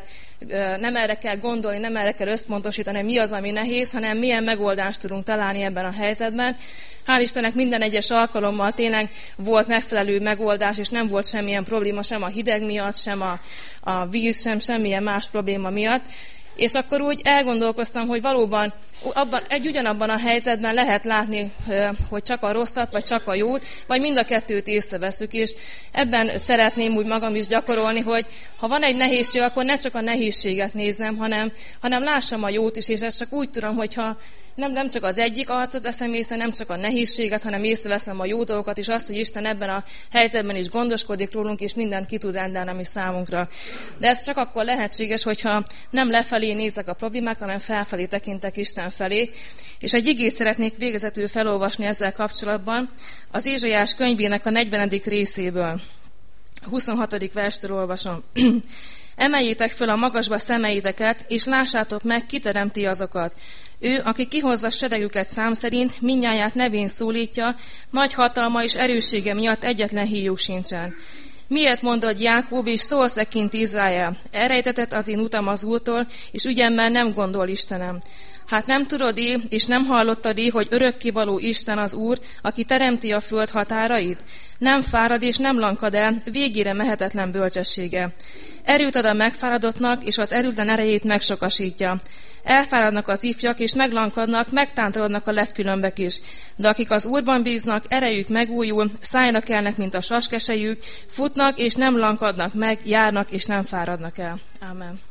erre kell gondolni, nem erre kell összpontosítani, mi az, ami nehéz, hanem milyen megoldást tudunk találni ebben a helyzetben. Hál' Istennek minden egyes alkalommal tényleg volt megfelelő megoldás, és nem volt semmilyen probléma, sem a hideg miatt, sem a víz, sem semmilyen más probléma miatt. És akkor úgy elgondolkoztam, hogy valóban ugyanabban a helyzetben lehet látni, hogy csak a rosszat, vagy csak a jót, vagy mind a kettőt észreveszünk, és ebben szeretném úgy magam is gyakorolni, hogy ha van egy nehézség, akkor ne csak a nehézséget nézzem, hanem lássam a jót is, és ezt csak úgy tudom, hogyha nem csak az egyik arcot veszem észre, nem csak a nehézséget, hanem észreveszem a jó dolgokat, és azt, hogy Isten ebben a helyzetben is gondoskodik rólunk, és mindent ki tud rendelni, ami számunkra. De ez csak akkor lehetséges, hogyha nem lefelé nézek a problémák, hanem felfelé tekintek Isten felé. És egy igét szeretnék végezetül felolvasni ezzel kapcsolatban, az Ézsaiás könyvének a 40. részéből. A 26. verstől olvasom. Emeljétek föl a magasba szemeiteket, és lássátok meg, ki teremti azokat. Ő, aki kihozza seregüket szám szerint, mindnyáját nevén szólítja, nagy hatalma és erőssége miatt egyetlen híjuk sincsen. Miért mondod Jákob, és szólsz kint Izrael? Elrejtetett az én utam az Úrtól, és ügyemmel nem gondol Istenem. Hát nem tudod-e, és nem hallottad-e, hogy örökkévaló Isten az Úr, aki teremti a föld határait? Nem fárad és nem lankad el, végére mehetetlen bölcsessége. Erőt ad a megfáradottnak, és az erőtlen erejét megsokasítja. Elfáradnak az ifjak, és meglankadnak, megtántorodnak a legkülönbek is. De akik az Úrban bíznak, erejük megújul, szállnak elnek, mint a saskesejük, futnak, és nem lankadnak meg, járnak, és nem fáradnak el. Ámen.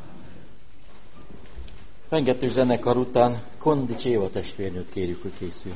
Rengeteg zenekar után Kondics Éva testvérnőt kérjük, hogy készül.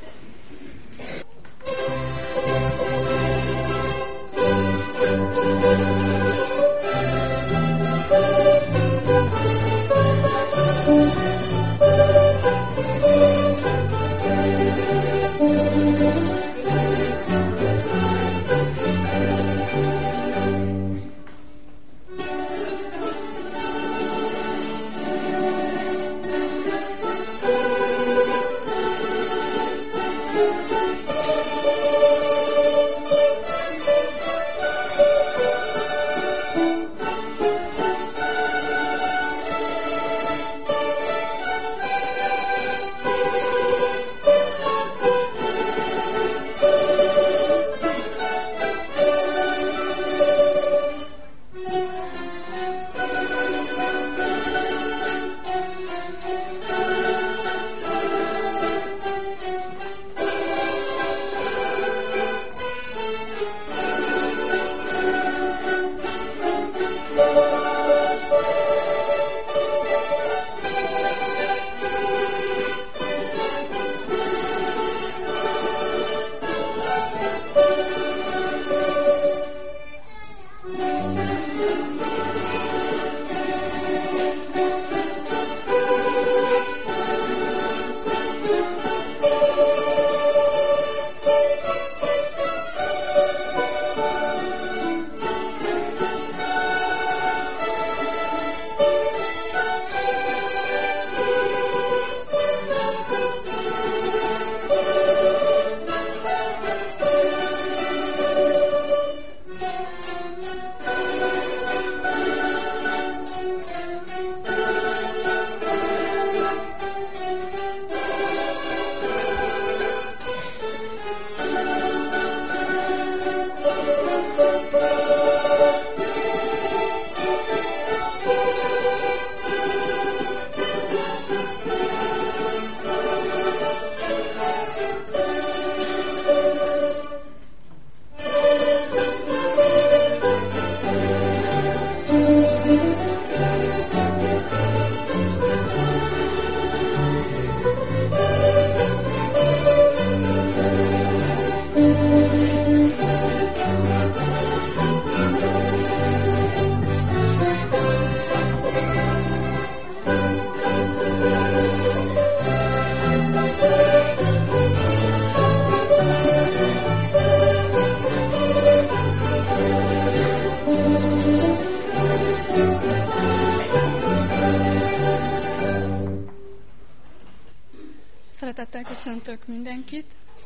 Szeretettel köszöntök mindenkit.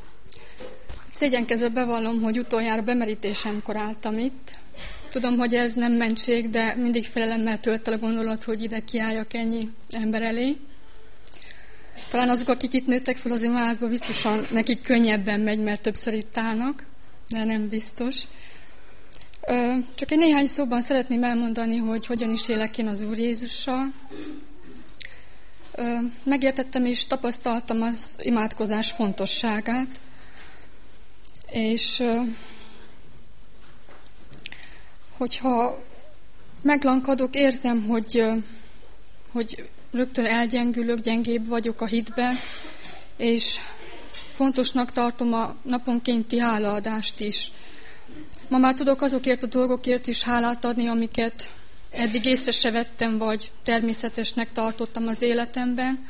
Szégyenkezve bevallom, hogy utoljára bemerítésemkor álltam itt. Tudom, hogy ez nem mentség, de mindig félelemmel tölt el a gondolat, hogy ide kiálljak ennyi ember elé. Talán azok, akik itt nőttek fel az imázba, biztosan nekik könnyebben megy, mert többször itt állnak, de nem biztos. Csak egy néhány szóban szeretném elmondani, hogy hogyan is élek én az Úr Jézussal. megértettem és tapasztaltam az imádkozás fontosságát, és hogyha meglankadok, érzem, hogy rögtön elgyengülök, gyengébb vagyok a hitben, és fontosnak tartom a naponkénti hálaadást is. Ma már tudok azokért a dolgokért is hálát adni, amiket eddig észre se vettem, vagy természetesnek tartottam az életemben.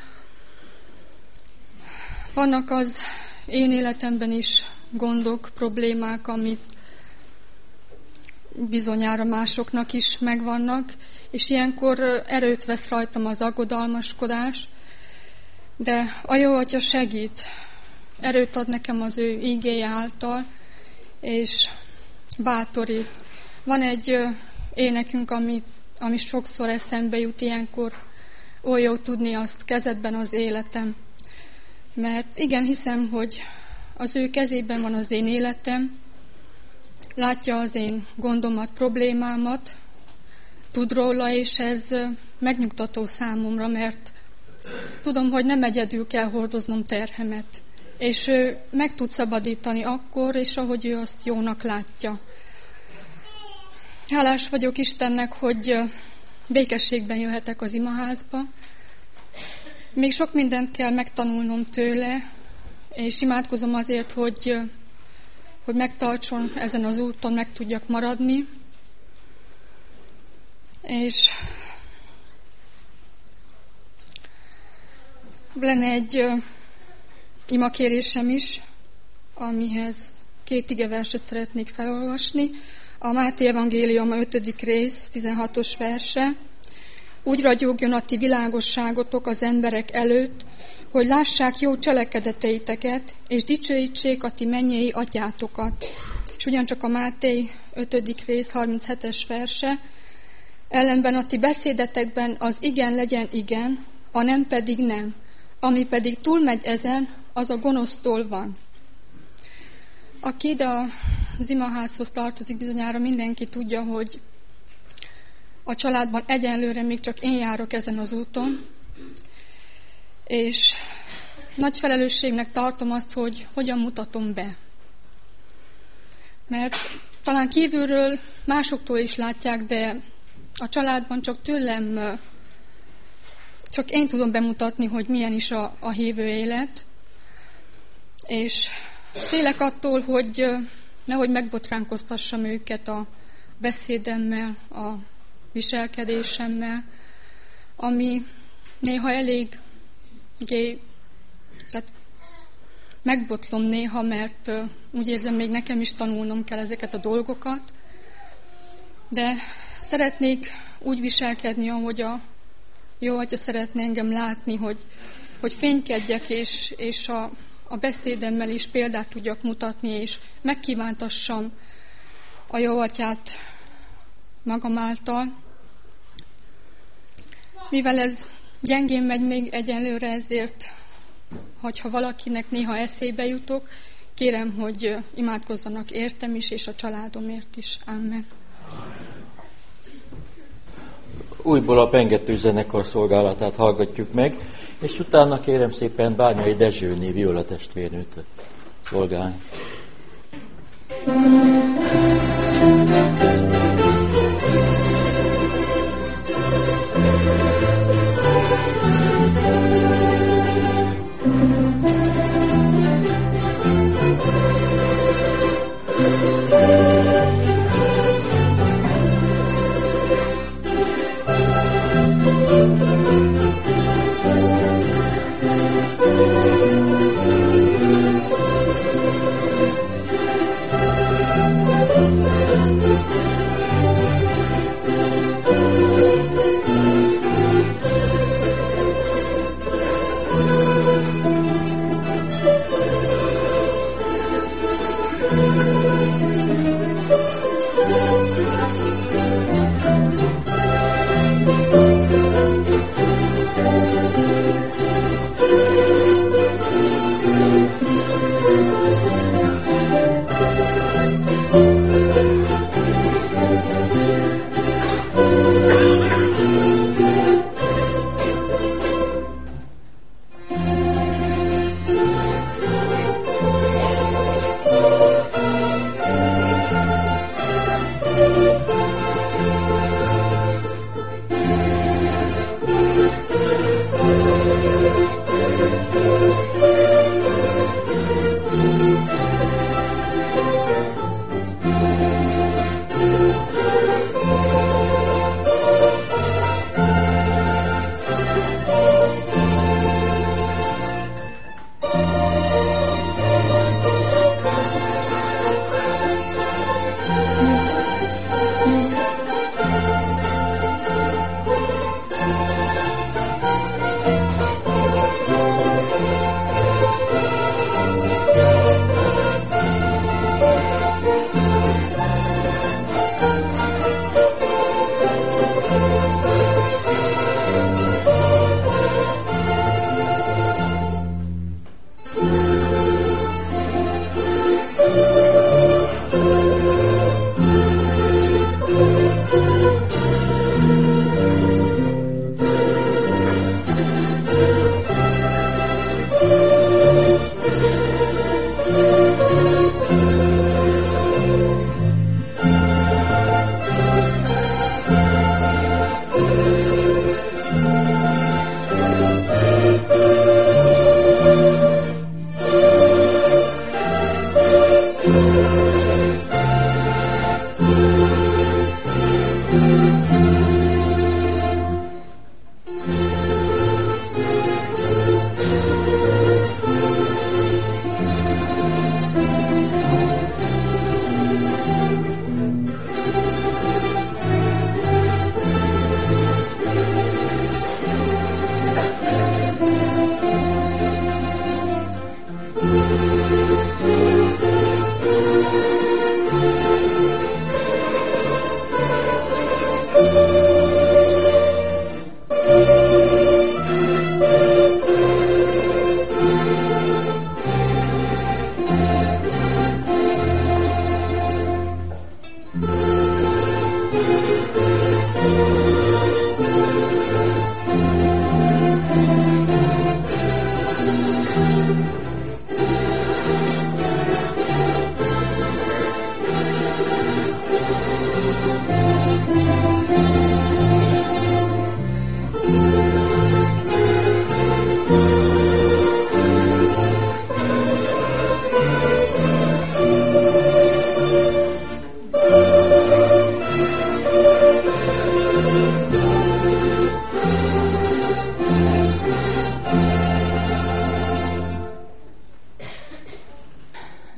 Vannak az én életemben is gondok, problémák, amit bizonyára másoknak is megvannak, és ilyenkor erőt vesz rajtam az aggodalmaskodás, de a jó Atya segít, erőt ad nekem az ő ígéje által, és bátorít. Van egy énekünk, ami sokszor eszembe jut ilyenkor, oly jó tudni azt, kezedben az életem. Mert igen, hiszem, hogy az ő kezében van az én életem, látja az én gondomat, problémámat, tud róla, és ez megnyugtató számomra, mert tudom, hogy nem egyedül kell hordoznom terhemet, és ő meg tud szabadítani akkor, és ahogy ő azt jónak látja. Hálás vagyok Istennek, hogy békességben jöhetek az imaházba. Még sok mindent kell megtanulnom tőle, és imádkozom azért, hogy megtartson ezen az úton, meg tudjak maradni. És lenne egy imakérésem is, amihez 2 igeverset szeretnék felolvasni. A Máté evangélium 5. rész, 16-os verse. Úgy ragyogjon a ti világosságotok az emberek előtt, hogy lássák jó cselekedeteiteket, és dicsőítsék a ti mennyei atyátokat. És ugyancsak a Máté 5. rész, 37-es verse. Ellenben a ti beszédetekben az igen legyen igen, a nem pedig nem. Ami pedig túlmegy ezen, az a gonosztól van. Aki ide az imaházhoz tartozik, bizonyára mindenki tudja, hogy a családban egyenlőre még csak én járok ezen az úton, és nagy felelősségnek tartom azt, hogy hogyan mutatom be. Mert talán kívülről másoktól is látják, de a családban csak tőlem, csak én tudom bemutatni, hogy milyen is a hívő élet, és félek attól, hogy nehogy megbotránkoztassam őket a beszédemmel, a viselkedésemmel, ami néha elég, tehát megbotlom néha, mert úgy érzem, még nekem is tanulnom kell ezeket a dolgokat, de szeretnék úgy viselkedni, ahogy a jó Atya szeretne engem látni, hogy fénykedjek, és a beszédemmel is példát tudjak mutatni, és megkívántassam a jó Atyát magam által. Mivel ez gyengén megy még egyenlőre, ezért, hogyha valakinek néha eszébe jutok, kérem, hogy imádkozzanak értem is, és a családomért is. Amen. Újból a Pengető zenekar szolgálatát hallgatjuk meg, és utána kérem szépen Bányai Dezsőné Viola testvérnőt szolgálni.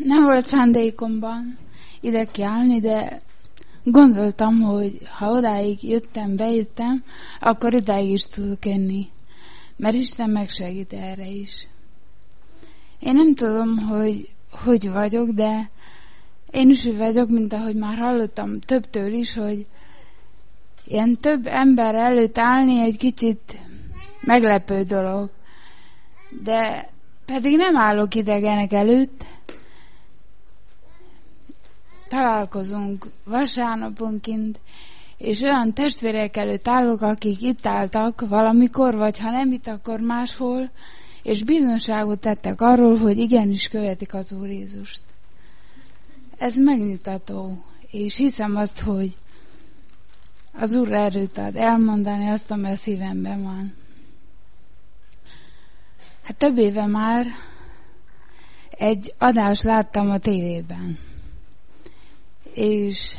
Nem volt szándékomban ide kiállni, de gondoltam, hogy ha odáig bejöttem, akkor idáig is tudok jönni. Mert Isten megsegít erre is. Én nem tudom, hogy vagyok, de én is úgy vagyok, mint ahogy már hallottam többtől is, hogy ilyen több ember előtt állni egy kicsit meglepő dolog. De pedig nem állok idegenek előtt. Találkozunk vasárnaponként, és olyan testvérek előtt állok, akik itt álltak valamikor, vagy ha nem itt, akkor máshol, és bizonságot tettek arról, hogy igenis követik az Úr Jézust. Ez megnyugtató, és hiszem azt, hogy az Úr erőt ad elmondani azt, ami a szívemben van. Hát több éve már egy adást láttam a tévében, és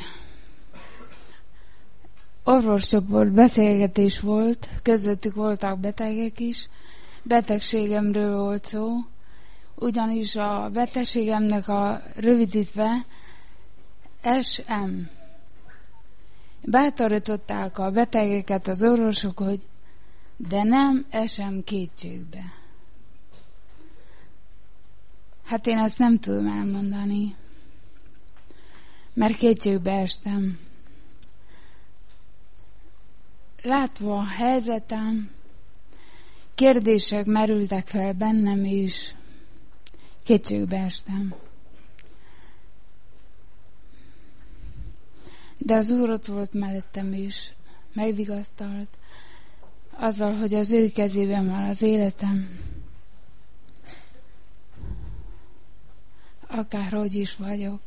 orvoscsoport beszélgetés volt, közöttük voltak betegek is, betegségemről volt szó, ugyanis a betegségemnek a rövidítve SM. Bátorították a betegeket az orvosok, hogy de nem esem kétségbe. Hát én ezt nem tudom elmondani, mert kétségbe estem. Látva a helyzetem, kérdések merültek fel bennem, és kétségbe estem. De az Úr ott volt mellettem is, megvigasztalt, azzal, hogy az ő kezében van az életem. Akárhogy is vagyok.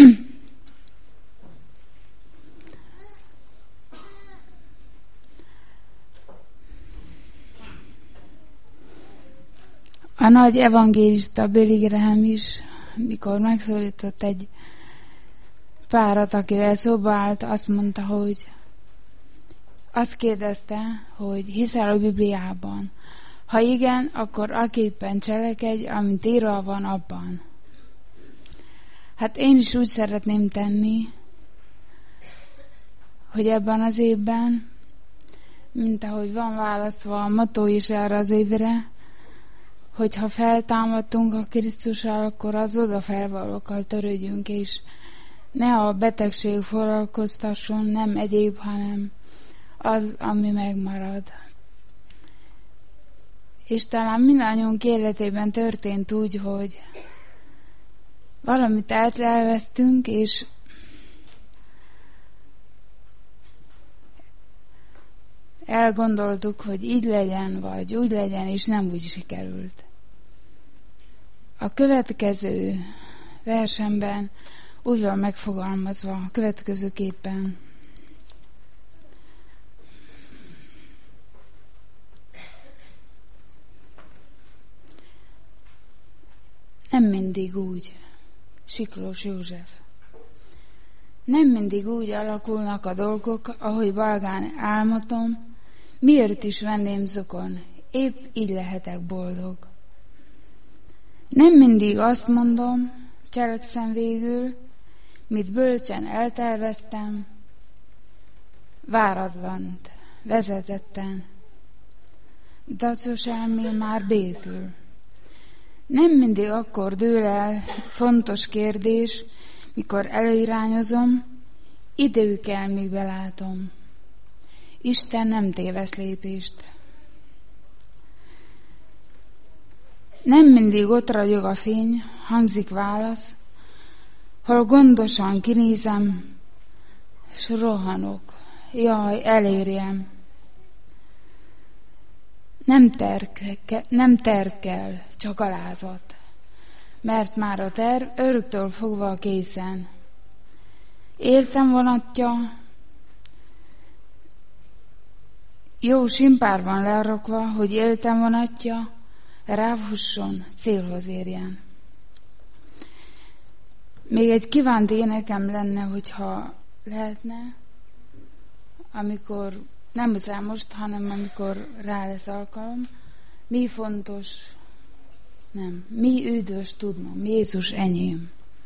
A nagy evangélista Billy Graham is, mikor megszólított egy párat, akivel szóba állt, azt mondta, hogy azt kérdezte, hogy hiszel a Bibliában. Ha igen, akkor aképpen cselekedj, amint írva van abban. Hát én is úgy szeretném tenni, hogy ebben az évben, mint ahogy van választva a motto is erre az évre, hogyha feltámadtunk a Krisztussal, akkor az odafelvalókkal törődjünk, és ne a betegség foglalkoztasson, nem egyéb, hanem az, ami megmarad. És talán mindannyiunk életében történt úgy, hogy valamit elvesztünk, és elgondoltuk, hogy így legyen, vagy úgy legyen, és nem úgy sikerült. A következő versenben úgy van megfogalmazva, a következőképpen. Nem mindig úgy, Siklós József. Nem mindig úgy alakulnak a dolgok, ahogy valgán álmodom, miért is venném zokon, épp így lehetek boldog. Nem mindig azt mondom, cselekszem végül, mit bölcsen elterveztem, váratlant, vezetetten, dacos elmém már békül. Nem mindig akkor dől el fontos kérdés, mikor előirányozom, idő kell, míg belátom. Isten nem tévesz lépést. Nem mindig ott ragyog a fény, hangzik válasz, hol gondosan kinézem, s rohanok, jaj, elérjem. Nem terv kell, csak alázat, mert már a terv öröktől fogva készen. Éltem vonatja, jó simpárban lerakva, hogy éltem vonatja, rávusson, célhoz érjen. Még egy kívánt énekem lenne, hogyha lehetne, amikor nem muszáj most, hanem amikor rá lesz alkalom. Mi fontos, nem, mi üdvös tudnom, Jézus enyém.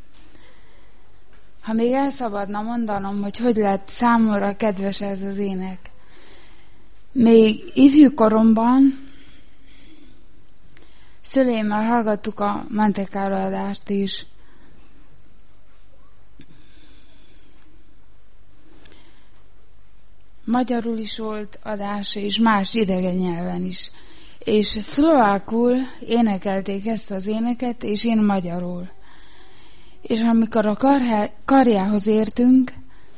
Ha még el szabadna mondanom, hogy lett számomra kedves ez az ének. Még ifjú koromban szüleimmel hallgattuk a Monte Carlo adást is. Magyarul is volt adás, és más idegen nyelven is. És szlovákul énekelték ezt az éneket, és én magyarul. És amikor a karjához értünk,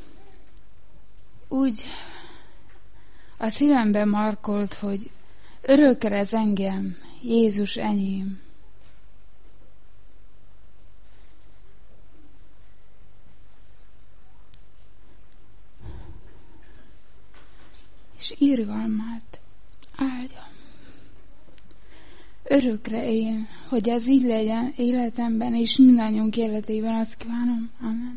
úgy a szívembe markolt, hogy örökre ez engem, Jézus enyém. És irgalmát áldjam. Örökre éljen, hogy ez így legyen életemben, és mindannyiunk életében, azt kívánom. Amen.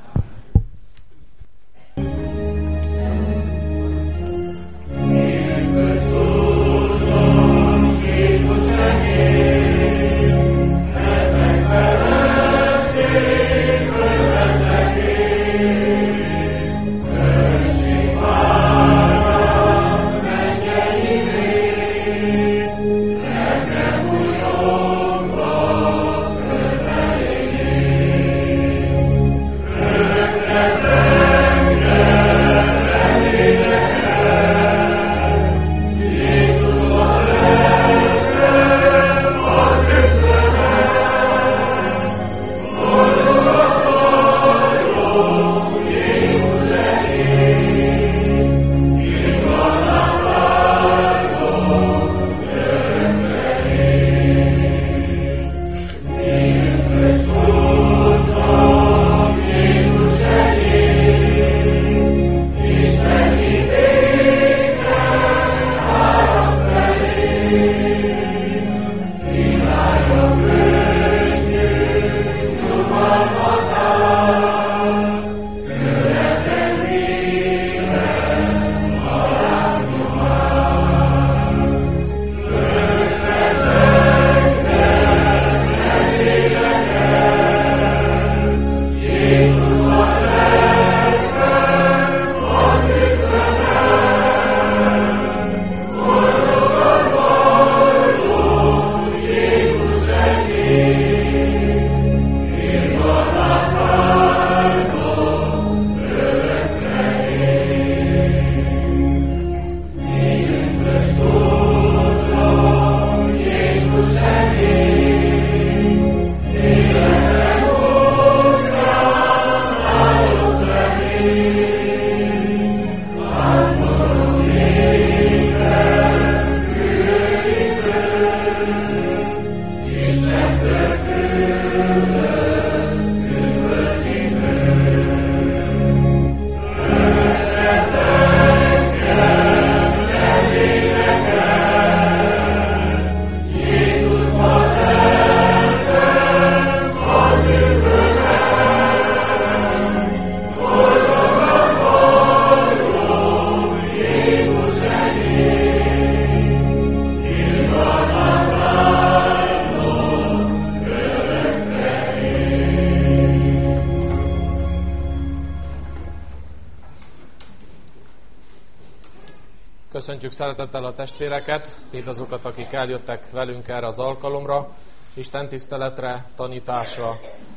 Köszöntjük szeretettel a testvéreket, mindazokat, akik eljöttek velünk erre az alkalomra, Isten tiszteletre, tanításra,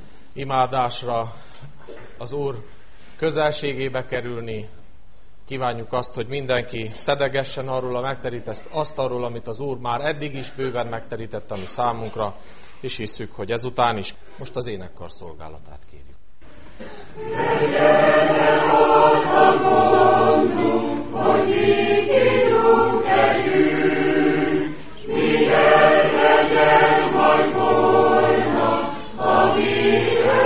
imádásra, az Úr közelségébe kerülni. Kívánjuk azt, hogy mindenki szedegessen arról a megterített asztalról, amit az Úr már eddig is bőven megterített a mi számunkra, és hisszük, hogy ezután is. Most az énekkar szolgálatát kérjük. Hogy így írunk együtt, s milyen legyen majd holnap a mi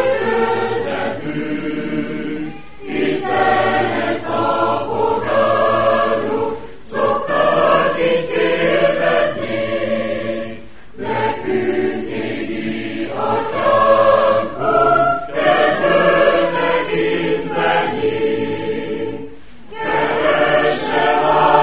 közösségünk, hiszen ezt a pogányok szokták így kérdezni, nekünk égi atyánkhoz kedvöl tekinteni. Keresse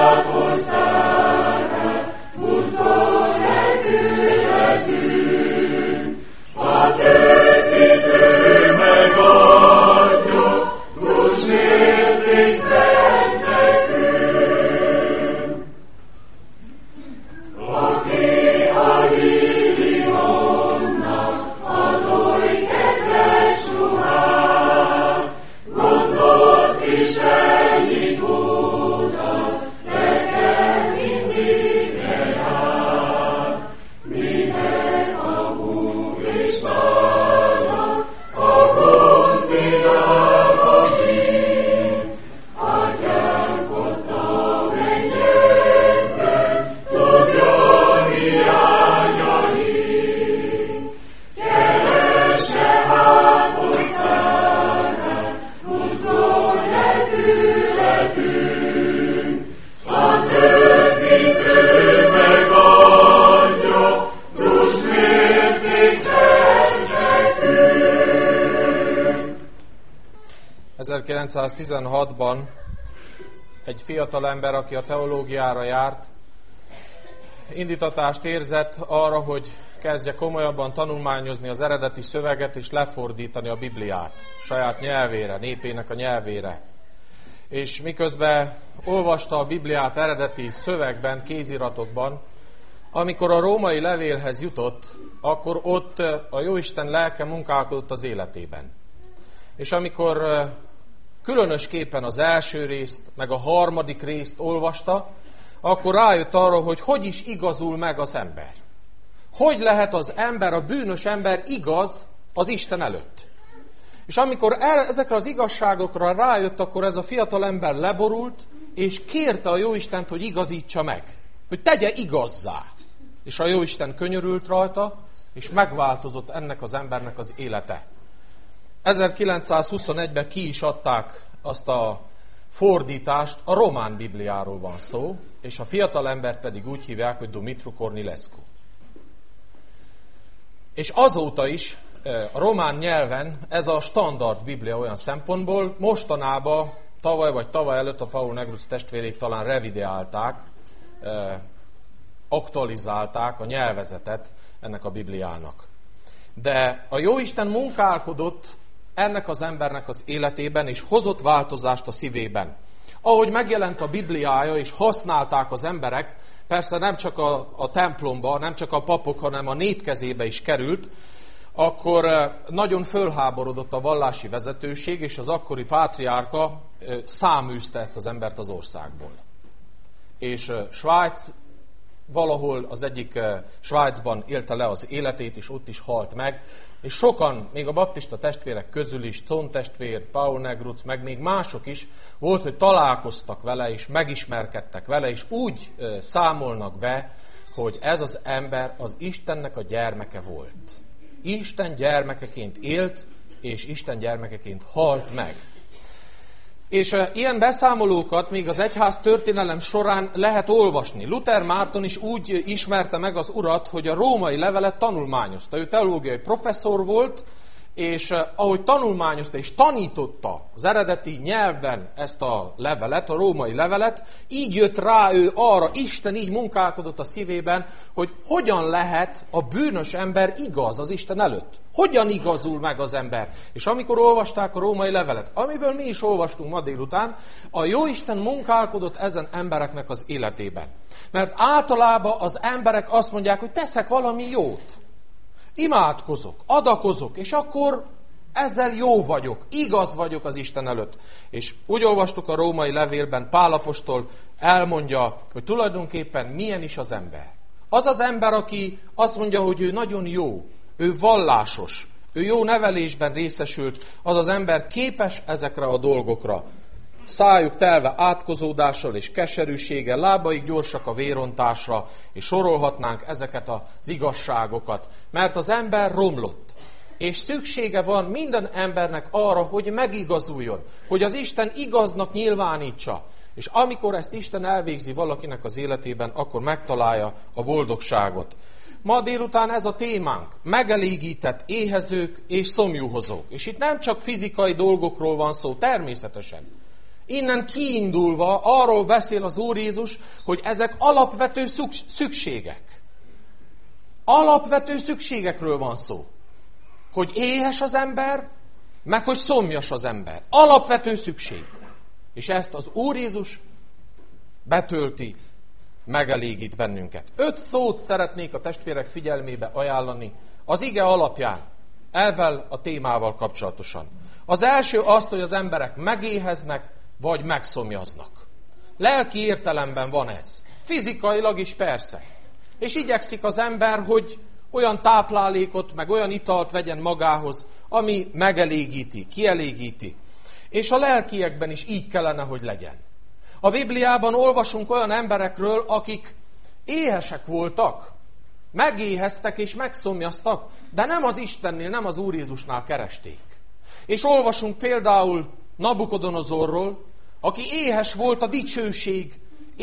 1916-ban egy fiatal ember, aki a teológiára járt, indítatást érzett arra, hogy kezdje komolyabban tanulmányozni az eredeti szöveget és lefordítani a Bibliát saját nyelvére, népének a nyelvére. És miközben olvasta a Bibliát eredeti szövegben, kéziratokban, amikor a római levélhez jutott, akkor ott a Jóisten lelke munkálkodott az életében. És amikor különösképpen az első részt, meg a harmadik részt olvasta, akkor rájött arra, hogy is igazul meg az ember. Hogy lehet az ember, a bűnös ember igaz az Isten előtt? És amikor ezekre az igazságokra rájött, akkor ez a fiatal ember leborult, és kérte a Jóistent, hogy igazítsa meg, hogy tegye igazzá. És a Jóisten könyörült rajta, és megváltozott ennek az embernek az élete. 1921-ben ki is adták azt a fordítást, a román Bibliáról van szó, és a fiatal embert pedig úgy hívják, hogy Dumitru Cornilescu. És azóta is a román nyelven ez a standard Biblia olyan szempontból, mostanában, tavaly előtt a Paul Negruc testvérék talán revideálták, aktualizálták a nyelvezetet ennek a Bibliának. De a Jóisten munkálkodott ennek az embernek az életében, és hozott változást a szívében. Ahogy megjelent a Bibliája, és használták az emberek, persze nem csak a templomba, nem csak a papok, hanem a nép kezébe is került, akkor nagyon fölháborodott a vallási vezetőség, és az akkori pátriárka száműzte ezt az embert az országból. És Svájc valahol az egyik Svájcban élte le az életét, és ott is halt meg, és sokan, még a baptista testvérek közül is, Con testvér, Paul Negruc, meg még mások is volt, hogy találkoztak vele, és megismerkedtek vele, és úgy számolnak be, hogy ez az ember az Istennek a gyermeke volt. Isten gyermekeként élt, és Isten gyermekeként halt meg. És ilyen beszámolókat még az egyház történelem során lehet olvasni. Luther Márton is úgy ismerte meg az Urat, hogy a római levelet tanulmányozta. Ő teológiai professzor volt, és ahogy tanulmányozta és tanította az eredeti nyelvben ezt a levelet, a római levelet, így jött rá ő arra, Isten így munkálkodott a szívében, hogy hogyan lehet a bűnös ember igaz az Isten előtt. Hogyan igazul meg az ember. És amikor olvasták a római levelet, amiből mi is olvastunk ma délután, a Jóisten munkálkodott ezen embereknek az életében. Mert általában az emberek azt mondják, hogy teszek valami jót. Imádkozok, adakozok, és akkor ezzel jó vagyok, igaz vagyok az Isten előtt. És úgy olvastuk a római levélben, Pál apostol elmondja, hogy tulajdonképpen milyen is az ember. Az az ember, aki azt mondja, hogy ő nagyon jó, ő vallásos, ő jó nevelésben részesült, az az ember képes ezekre a dolgokra. Szájuk telve átkozódással és keserűséggel, lábaik gyorsak a vérontásra, és sorolhatnánk ezeket az igazságokat, mert az ember romlott, és szüksége van minden embernek arra, hogy megigazuljon, hogy az Isten igaznak nyilvánítsa, és amikor ezt Isten elvégzi valakinek az életében, akkor megtalálja a boldogságot. Ma délután ez a témánk, megelégített éhezők és szomjúhozók. És itt nem csak fizikai dolgokról van szó, természetesen. Innen kiindulva arról beszél az Úr Jézus, hogy ezek alapvető szükségek. Alapvető szükségekről van szó. Hogy éhes az ember, meg hogy szomjas az ember. Alapvető szükség. És ezt az Úr Jézus betölti, megelégít bennünket. 5 szót szeretnék a testvérek figyelmébe ajánlani az ige alapján, ezzel a témával kapcsolatosan. Az első az, hogy az emberek megéheznek, vagy megszomjaznak. Lelki értelemben van ez. Fizikailag is persze. És igyekszik az ember, hogy olyan táplálékot, meg olyan italt vegyen magához, ami megelégíti, kielégíti. És a lelkiekben is így kellene, hogy legyen. A Bibliában olvasunk olyan emberekről, akik éhesek voltak, megéheztek és megszomjaztak, de nem az Istennél, nem az Úr Jézusnál keresték. És olvasunk például Nabukodonozorról, aki éhes volt a dicsőség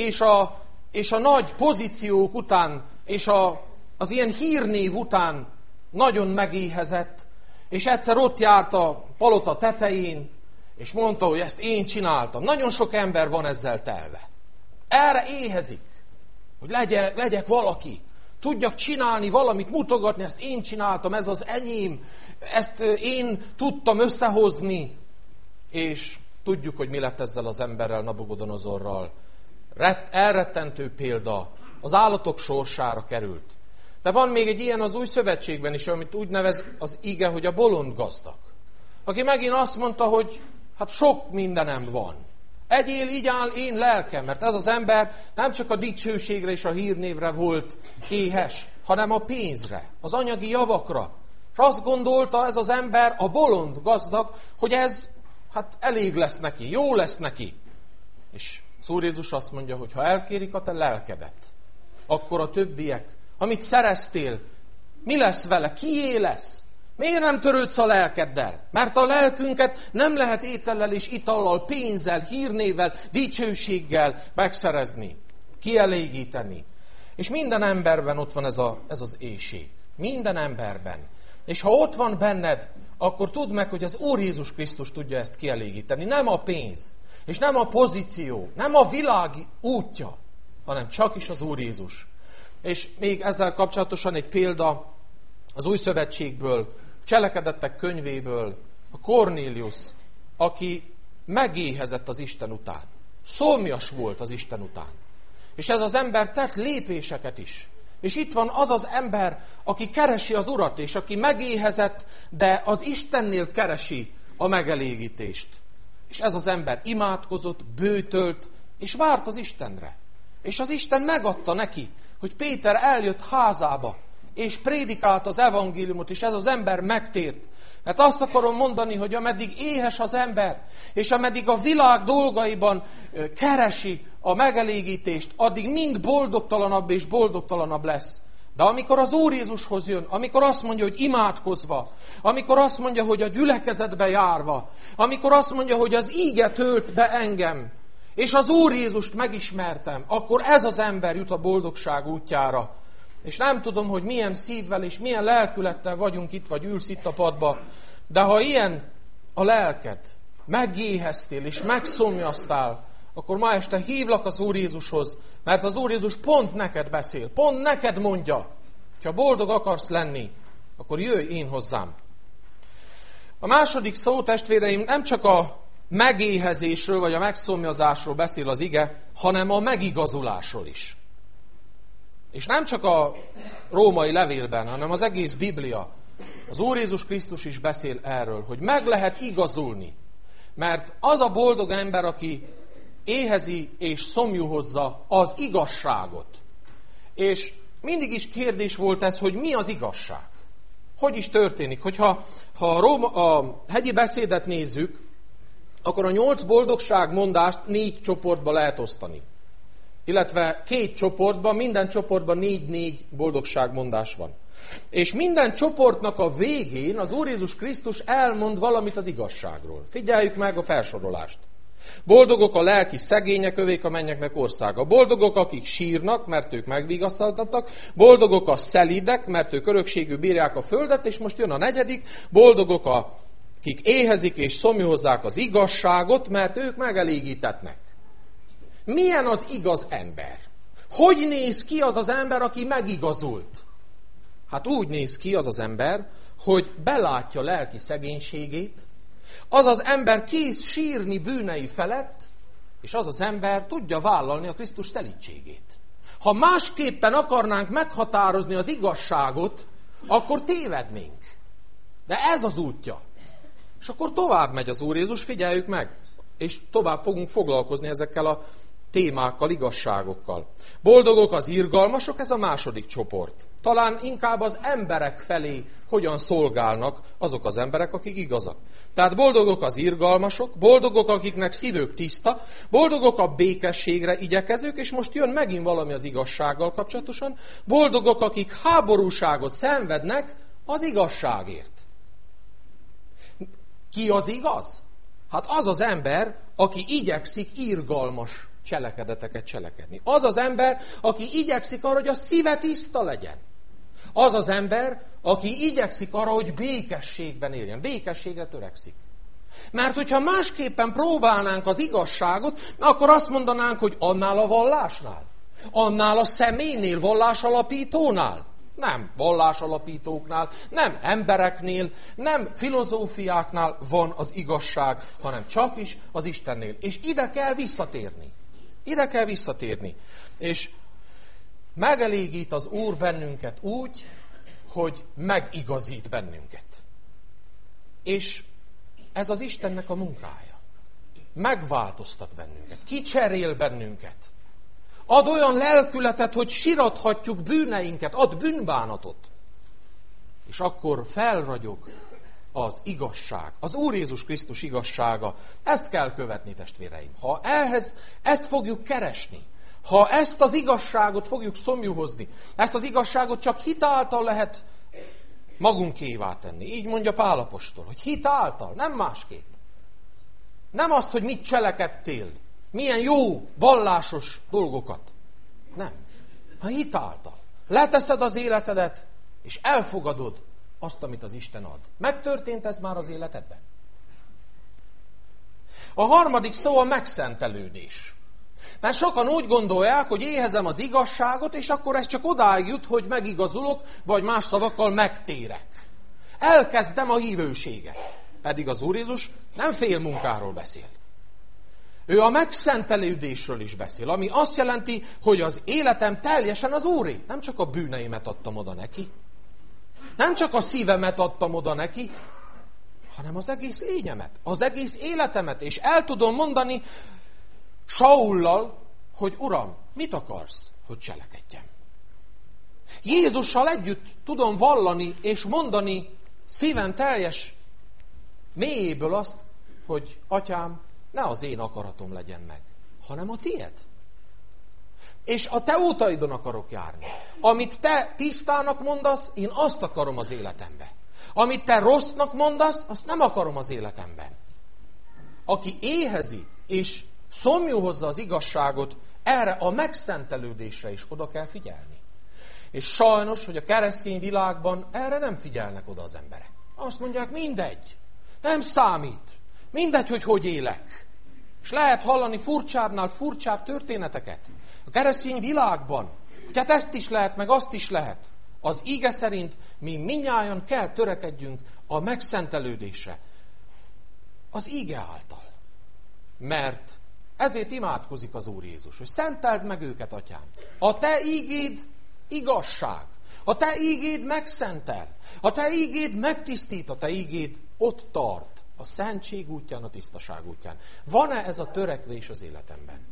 és a nagy pozíciók után, és az ilyen hírnév után nagyon megéhezett, és egyszer ott járt a palota tetején, és mondta, hogy ezt én csináltam. Nagyon sok ember van ezzel telve. Erre éhezik, hogy legyek valaki. Tudjak csinálni valamit, mutogatni, ezt én csináltam, ez az enyém, ezt én tudtam összehozni. És tudjuk, hogy mi lett ezzel az emberrel, Nabukodonozorral. Elrettentő példa, az állatok sorsára került. De van még egy ilyen az Új Szövetségben is, amit úgy nevez az ige, hogy a bolond gazdag. Aki megint azt mondta, hogy hát sok mindenem van. Egyél, így áll én lelkem, mert ez az ember nem csak a dicsőségre és a hírnévre volt éhes, hanem a pénzre, az anyagi javakra. És azt gondolta ez az ember, a bolond gazdag, hogy ez hát elég lesz neki, jó lesz neki. És az Úr Jézus azt mondja, hogy ha elkérik a te lelkedet, akkor a többiek, amit szereztél, mi lesz vele, kié lesz? Miért nem törődsz a lelkeddel? Mert a lelkünket nem lehet étellel és itallal, pénzzel, hírnével, dicsőséggel megszerezni, kielégíteni. És minden emberben ott van ez az éhség. Minden emberben. És ha ott van benned, akkor tudd meg, hogy az Úr Jézus Krisztus tudja ezt kielégíteni. Nem a pénz, és nem a pozíció, nem a világ útja, hanem csak is az Úr Jézus. És még ezzel kapcsolatosan egy példa az Új Szövetségből, Cselekedettek könyvéből, a Kornélius, aki megéhezett az Isten után. Szomjas volt az Isten után. És ez az ember tett lépéseket is. És itt van az az ember, aki keresi az Urat, és aki megéhezett, de az Istennél keresi a megelégítést. És ez az ember imádkozott, bőtölt, és várt az Istenre. És az Isten megadta neki, hogy Péter eljött házába, és prédikált az evangéliumot, és ez az ember megtért. Mert azt akarom mondani, hogy ameddig éhes az ember, és ameddig a világ dolgaiban keresi a megelégítést, addig mind boldogtalanabb és boldogtalanabb lesz. De amikor az Úr Jézushoz jön, amikor azt mondja, hogy imádkozva, amikor azt mondja, hogy a gyülekezetbe járva, amikor azt mondja, hogy az íge tölt be engem, és az Úr Jézust megismertem, akkor ez az ember jut a boldogság útjára. És nem tudom, hogy milyen szívvel és milyen lelkülettel vagyunk itt, vagy ülsz itt a padba, de ha ilyen a lelked, megéheztél és megszomjaztál, akkor ma este hívlak az Úr Jézushoz, mert az Úr Jézus pont neked beszél, pont neked mondja, ha boldog akarsz lenni, akkor jöjj én hozzám. A második szó, testvéreim, nem csak a megéhezésről vagy a megszomjazásról beszél az ige, hanem a megigazulásról is. És nem csak a római levélben, hanem az egész Biblia, az Úr Jézus Krisztus is beszél erről, hogy meg lehet igazulni. Mert az a boldog ember, aki éhezi és szomjúhozza az igazságot. És mindig is kérdés volt ez, hogy mi az igazság. Hogy is történik? Hogyha a hegyi beszédet nézzük, akkor a 8 boldogságmondást 4 csoportba lehet osztani. Illetve 2 csoportban, minden csoportban 4 boldogságmondás van. És minden csoportnak a végén az Úr Jézus Krisztus elmond valamit az igazságról. Figyeljük meg a felsorolást. Boldogok a lelki szegények, övék a mennyeknek országa. Boldogok, akik sírnak, mert ők megvigasztaltattak. Boldogok a szelídek, mert ők örökségül bírják a földet. És most jön a 4. Boldogok, akik éhezik és szomjúhozzák az igazságot, mert ők megelégítetnek. Milyen az igaz ember? Hogy néz ki az az ember, aki megigazult? Hát úgy néz ki az az ember, hogy belátja lelki szegénységét, az az ember kész sírni bűnei felett, és az az ember tudja vállalni a Krisztus szelídségét. Ha másképpen akarnánk meghatározni az igazságot, akkor tévednénk. De ez az útja. És akkor tovább megy az Úr Jézus, figyeljük meg, és tovább fogunk foglalkozni ezekkel a témákkal, igazságokkal. Boldogok az irgalmasok, ez a második csoport. Talán inkább az emberek felé hogyan szolgálnak azok az emberek, akik igazak. Tehát boldogok az irgalmasok, boldogok, akiknek szívük tiszta, boldogok a békességre igyekezők, és most jön megint valami az igazsággal kapcsolatosan, boldogok, akik háborúságot szenvednek az igazságért. Ki az igaz? Hát az az ember, aki igyekszik irgalmas cselekedeteket cselekedni. Az az ember, aki igyekszik arra, hogy a szíve tiszta legyen. Az az ember, aki igyekszik arra, hogy békességben éljen. Békességre törekszik. Mert hogyha másképpen próbálnánk az igazságot, akkor azt mondanánk, hogy annál a vallásnál, annál a személynél, vallásalapítónál, nem vallásalapítóknál, nem embereknél, nem filozófiáknál van az igazság, hanem csak is az Istennél. És ide kell visszatérni. Ide kell visszatérni. És megelégít az Úr bennünket úgy, hogy megigazít bennünket. És ez az Istennek a munkája. Megváltoztat bennünket, kicserél bennünket. Ad olyan lelkületet, hogy sirathatjuk bűneinket, ad bűnbánatot. És akkor felragyog az igazság, az Úr Jézus Krisztus igazsága. Ezt kell követni, testvéreim. Ha ezt fogjuk keresni, ha ezt az igazságot fogjuk szomjúhozni, ezt az igazságot csak hit által lehet magunkévá tenni. Így mondja Pál apostol, hogy hit által, nem másképp. Nem azt, hogy mit cselekedtél, milyen jó, vallásos dolgokat. Nem. Ha hit által. Leteszed az életedet, és elfogadod azt, amit az Isten ad. Megtörtént ez már az életedben? A harmadik szó a megszentelődés. Mert sokan úgy gondolják, hogy éhezem az igazságot, és akkor ez csak odáig jut, hogy megigazulok, vagy más szavakkal megtérek. Elkezdem a hívőséget. Pedig az Úr Jézus nem félmunkáról beszél. Ő a megszentelődésről is beszél, ami azt jelenti, hogy az életem teljesen az Úré. Nem csak a bűneimet adtam oda neki, nem csak a szívemet adtam oda neki, hanem az egész lényemet, az egész életemet. És el tudom mondani Saullal, hogy Uram, mit akarsz, hogy cselekedjem? Jézussal együtt tudom vallani és mondani szívem teljes mélyéből azt, hogy Atyám, ne az én akaratom legyen meg, hanem a tied. És a te útaidon akarok járni. Amit te tisztának mondasz, én azt akarom az életemben. Amit te rossznak mondasz, azt nem akarom az életemben. Aki éhezi és szomjú hozza az igazságot, erre a megszentelődésre is oda kell figyelni. És sajnos, hogy a keresztény világban erre nem figyelnek oda az emberek. Azt mondják, mindegy, nem számít, mindegy, hogy élek. És lehet hallani furcsábbnál furcsább történeteket. A keresztény világban, hogy hát ezt is lehet, meg azt is lehet. Az íge szerint mi mindnyájan kell törekedjünk a megszentelődésre. Az íge által. Mert ezért imádkozik az Úr Jézus, hogy szenteld meg őket, Atyám. A te ígéd igazság. A te ígéd megszentel. A te ígéd megtisztít. A te ígéd ott tart. A szentség útján, a tisztaság útján. Van-e ez a törekvés az életemben?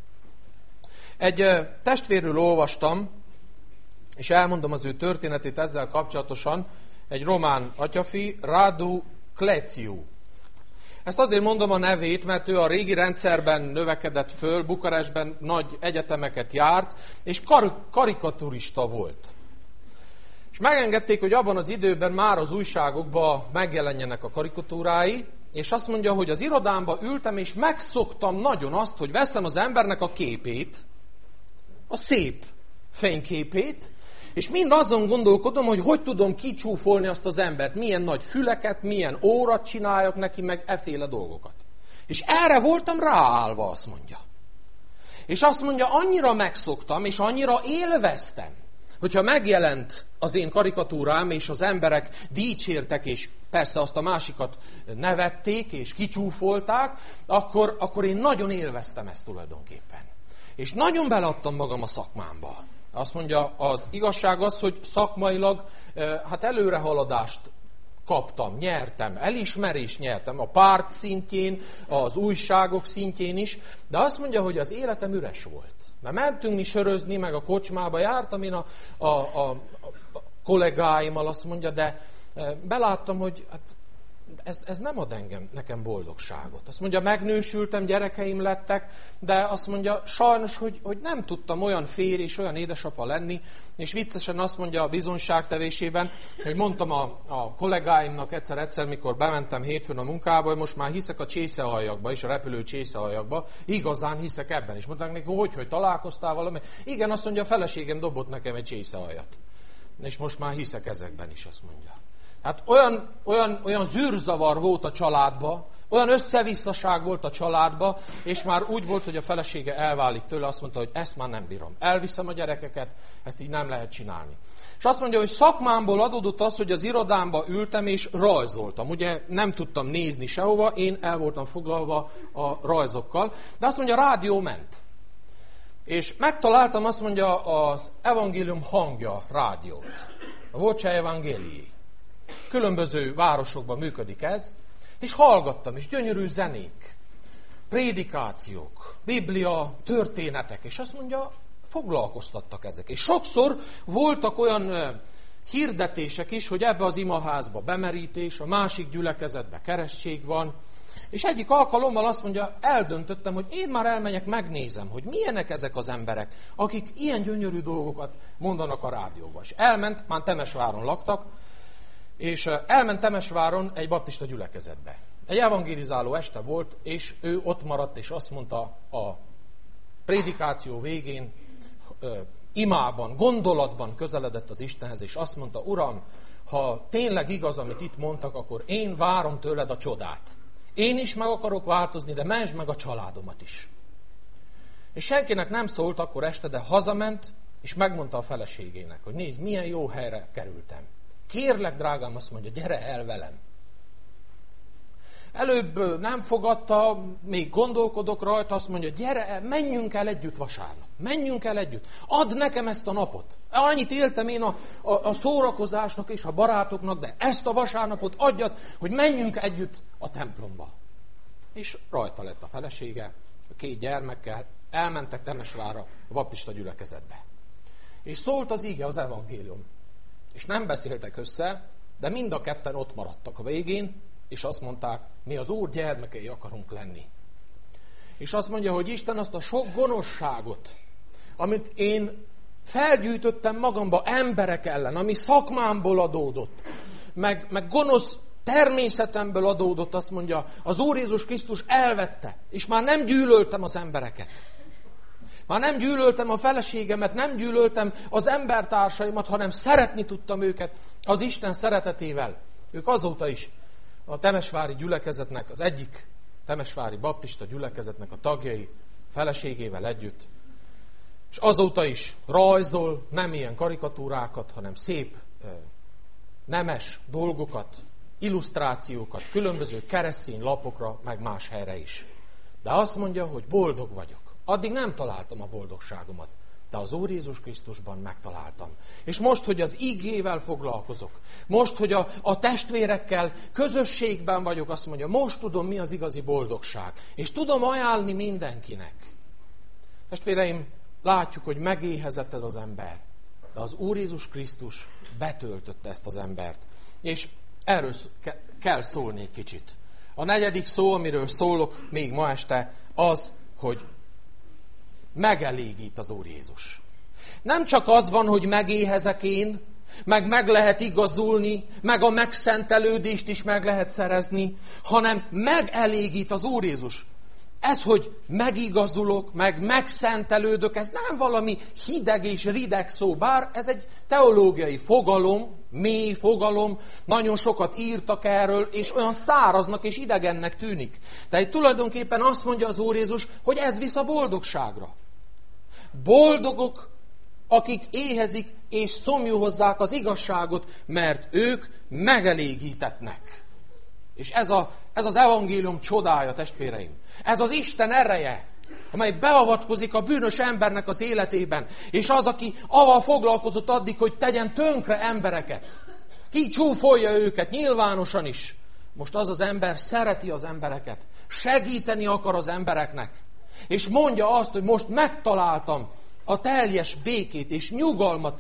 Egy testvérről olvastam, és elmondom az ő történetét ezzel kapcsolatosan, egy román atyafi, Radu Kleciu. Ezt azért mondom a nevét, mert ő a régi rendszerben növekedett föl, Bukarestben nagy egyetemeket járt, és karikaturista volt. És megengedték, hogy abban az időben már az újságokban megjelenjenek a karikatúrái, és azt mondja, hogy az irodámba ültem, és megszoktam nagyon azt, hogy veszem az embernek a képét, a szép fényképét, és mind azon gondolkodom, hogy tudom kicsúfolni azt az embert, milyen nagy füleket, milyen órat csináljak neki, meg efféle dolgokat. És erre voltam ráállva, azt mondja. És azt mondja, annyira megszoktam, és annyira élveztem, hogyha megjelent az én karikatúrám, és az emberek dicsértek, és persze azt a másikat nevették, és kicsúfolták, akkor én nagyon élveztem ezt tulajdonképpen. És nagyon beleadtam magam a szakmámba. Azt mondja, az igazság az, hogy szakmailag előrehaladást kaptam, nyertem, elismerést nyertem a párt szintjén, az újságok szintjén is, de azt mondja, hogy az életem üres volt. Mert mentünk mi sörözni, meg a kocsmába jártam én a kollégáimmal, azt mondja, de beláttam, hogy ez nem ad nekem boldogságot. Azt mondja, megnősültem, gyerekeim lettek, de azt mondja, sajnos, hogy nem tudtam olyan férj és olyan édesapa lenni, és viccesen azt mondja a bizonyságtevésében, hogy mondtam a kollégáimnak egyszer, mikor bementem hétfőn a munkába, hogy most már hiszek a csészealjakba és a repülő csészealjakba, igazán hiszek ebben. És mondták neki, hogy találkoztál valami? Igen, azt mondja, a feleségem dobott nekem egy csészealjat. És most már hiszek ezekben is, azt mondja. Hát olyan zűrzavar volt a családban, Olyan összevisszaság volt a családba, és már úgy volt, hogy a felesége elválik tőle, azt mondta, hogy ezt már nem bírom. Elviszem a gyerekeket, ezt így nem lehet csinálni. És azt mondja, hogy szakmámból adódott az, hogy az irodámba ültem és rajzoltam. Ugye nem tudtam nézni sehova, én el voltam foglalva a rajzokkal, de azt mondja, a rádió ment. És megtaláltam, azt mondja, az evangélium hangja rádiót. A Voce Evangelii. Különböző városokban működik ez, és hallgattam, és gyönyörű zenék, prédikációk, Biblia, történetek, és azt mondja, foglalkoztattak ezek. És sokszor voltak olyan hirdetések is, hogy ebbe az imaházba bemerítés, a másik gyülekezetbe keresztség van, és egyik alkalommal azt mondja, eldöntöttem, hogy én már elmegyek, megnézem, hogy milyenek ezek az emberek, akik ilyen gyönyörű dolgokat mondanak a rádióban. És elment, már Temesváron laktak, és elment Temesváron egy baptista gyülekezetbe. Egy evangelizáló este volt, és ő ott maradt, és azt mondta a prédikáció végén, imában, gondolatban közeledett az Istenhez, és azt mondta, Uram, ha tényleg igaz, amit itt mondtak, akkor én várom tőled a csodát. Én is meg akarok változni, de mentsd meg a családomat is. És senkinek nem szólt akkor este, de hazament, és megmondta a feleségének, hogy nézd, milyen jó helyre kerültem. Kérlek, drágám, azt mondja, gyere el velem. Előbb nem fogadta, még gondolkodok rajta, azt mondja, gyere el, menjünk el együtt vasárnap. Menjünk el együtt. Add nekem ezt a napot. Annyit éltem én a szórakozásnak és a barátoknak, de ezt a vasárnapot adjad, hogy menjünk együtt a templomba. És rajta lett a felesége, a 2 gyermekkel, elmentek Temesvárra a baptista gyülekezetbe. És szólt az ige, az evangélium. És nem beszéltek össze, de mind a ketten ott maradtak a végén, és azt mondták, mi az Úr gyermekei akarunk lenni. És azt mondja, hogy Isten azt a sok gonoszságot, amit én felgyűjtöttem magamba emberek ellen, ami szakmámból adódott, meg gonosz természetemből adódott, azt mondja, az Úr Jézus Krisztus elvette, és már nem gyűlöltem az embereket. Már nem gyűlöltem a feleségemet, nem gyűlöltem az embertársaimat, hanem szeretni tudtam őket az Isten szeretetével. Ők azóta is a temesvári gyülekezetnek, az egyik temesvári baptista gyülekezetnek a tagjai feleségével együtt. És azóta is rajzol, nem ilyen karikatúrákat, hanem szép, nemes dolgokat, illusztrációkat, különböző keresztény lapokra, meg más helyre is. De azt mondja, hogy boldog vagyok. Addig nem találtam a boldogságomat, de az Úr Jézus Krisztusban megtaláltam. És most, hogy az igével foglalkozok, most, hogy a testvérekkel közösségben vagyok, azt mondja, most tudom, mi az igazi boldogság. És tudom ajánlni mindenkinek. Testvéreim, látjuk, hogy megéhezett ez az ember. De az Úr Jézus Krisztus betöltötte ezt az embert. És erről kell szólni egy kicsit. A 4. szó, amiről szólok még ma este, az, hogy megelégít az Úr Jézus. Nem csak az van, hogy megéhezek én, meg lehet igazulni, meg a megszentelődést is meg lehet szerezni, hanem megelégít az Úr Jézus. Ez, hogy megigazulok, meg megszentelődök, ez nem valami hideg és rideg szó, bár ez egy teológiai fogalom, mély fogalom, nagyon sokat írtak erről, és olyan száraznak és idegennek tűnik. Tehát tulajdonképpen azt mondja az Úr Jézus, hogy ez visz a boldogságra. Boldogok, akik éhezik és szomjúhozzák az igazságot, mert ők megelégítetnek. És ez az evangélium csodája, testvéreim. Ez az Isten ereje, amely beavatkozik a bűnös embernek az életében. És az, aki avval foglalkozott addig, hogy tegyen tönkre embereket. Ki csúfolja őket, nyilvánosan is. Most az az ember szereti az embereket. Segíteni akar az embereknek. És mondja azt, hogy most megtaláltam a teljes békét és nyugalmat,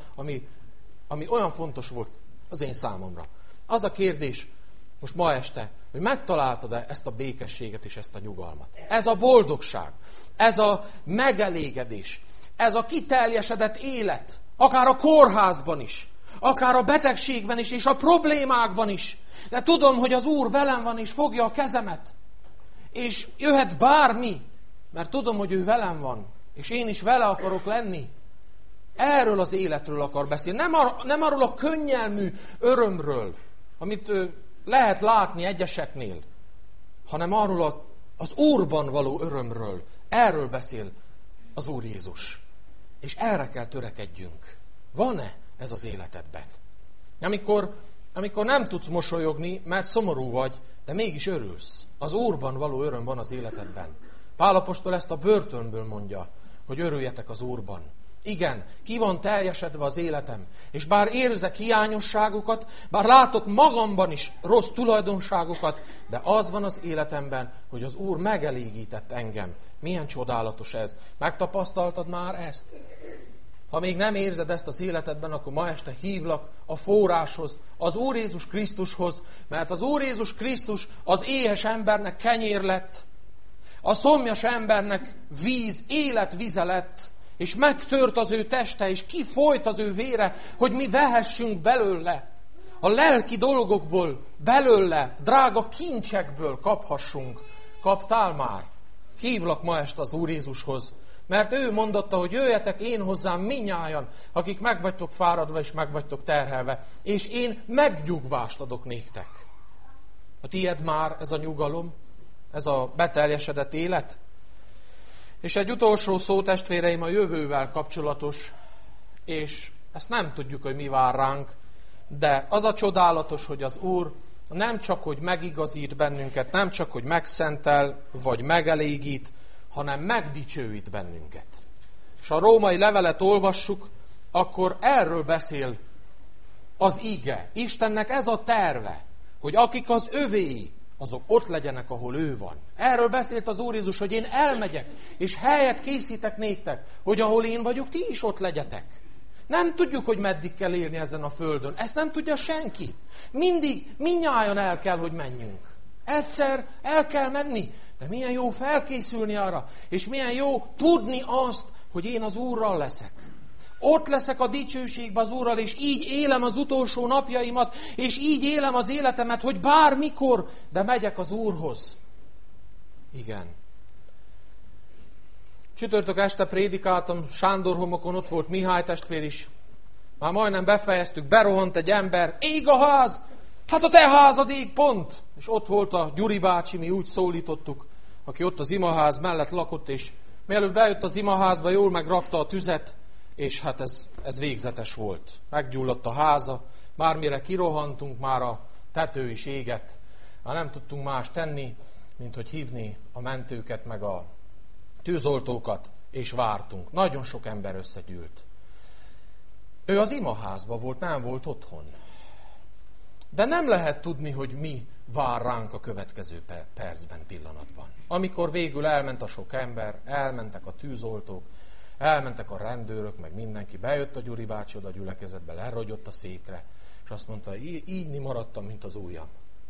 ami olyan fontos volt az én számomra. Az a kérdés most ma este, hogy megtaláltad-e ezt a békességet és ezt a nyugalmat. Ez a boldogság, ez a megelégedés, ez a kiteljesedett élet, akár a kórházban is, akár a betegségben is, és a problémákban is. De tudom, hogy az Úr velem van, és fogja a kezemet. És jöhet bármi, mert tudom, hogy ő velem van, és én is vele akarok lenni. Erről az életről akar beszélni. Nem arról a könnyelmű örömről, amit lehet látni egyeseknél. hanem arról az Úrban való örömről. Erről beszél az Úr Jézus. És erre kell törekedjünk. Van-e ez az életedben? Amikor nem tudsz mosolyogni, mert szomorú vagy, de mégis örülsz. Az Úrban való öröm van az életedben. Pál apostol ezt a börtönből mondja, hogy örüljetek az Úrban. Igen, ki van teljesedve az életem, és bár érzek hiányosságokat, bár látok magamban is rossz tulajdonságokat, de az van az életemben, hogy az Úr megelégített engem. Milyen csodálatos ez. Megtapasztaltad már ezt? Ha még nem érzed ezt az életedben, akkor ma este hívlak a forráshoz, az Úr Jézus Krisztushoz, mert az Úr Jézus Krisztus az éhes embernek kenyér lett, a szomjas embernek víz, életvize lett, és megtört az ő teste, és kifolyt az ő vére, hogy mi vehessünk belőle. A lelki dolgokból, belőle, drága kincsekből kaphassunk. Kaptál már? Hívlak ma este az Úr Jézushoz, mert ő mondotta, hogy jöjjetek én hozzám minnyájan, akik meg vagytok fáradva és meg vagytok terhelve, és én megnyugvást adok néktek. A tied már ez a nyugalom, ez a beteljesedett élet? És egy utolsó szó, testvéreim, a jövővel kapcsolatos, és ezt nem tudjuk, hogy mi vár ránk, de az a csodálatos, hogy az Úr nem csak, hogy megigazít bennünket, nem csak, hogy megszentel, vagy megelégít, hanem megdicsőít bennünket. És ha a római levelet olvassuk, akkor erről beszél az ige. Istennek ez a terve, hogy akik az övéi, azok ott legyenek, ahol ő van. Erről beszélt az Úr Jézus, hogy én elmegyek, és helyet készítek néktek, hogy ahol én vagyok, ti is ott legyetek. Nem tudjuk, hogy meddig kell élni ezen a földön. Ezt nem tudja senki. Mindnyájan el kell, hogy menjünk. Egyszer el kell menni. De milyen jó felkészülni arra, és milyen jó tudni azt, hogy én az Úrral leszek. Ott leszek a dicsőségben az Úrral, és így élem az utolsó napjaimat, és így élem az életemet, hogy bármikor, de megyek az Úrhoz. Igen. Csütörtök este prédikáltam, Sándorhomokon, ott volt Mihály testvér is. Már majdnem befejeztük, berohant egy ember, ég a ház! Hát a te házad ég, pont! És ott volt a Gyuri bácsi, mi úgy szólítottuk, aki ott az imaház mellett lakott, és mielőtt bejött az imaházba, jól megrakta a tüzet, és hát ez végzetes volt. Meggyulladt a háza, már mire kirohantunk, már a tető is égett. Már nem tudtunk más tenni, mint hogy hívni a mentőket, meg a tűzoltókat, és vártunk. Nagyon sok ember összegyűlt. Ő az imaházban volt, nem volt otthon. De nem lehet tudni, hogy mi vár ránk a következő percben, pillanatban. Amikor végül elment a sok ember, elmentek a tűzoltók, elmentek a rendőrök, meg mindenki, bejött a Gyuri bácsi oda a gyülekezetbe, lerogyott a székre, és azt mondta, így maradtam, mint az ujjam.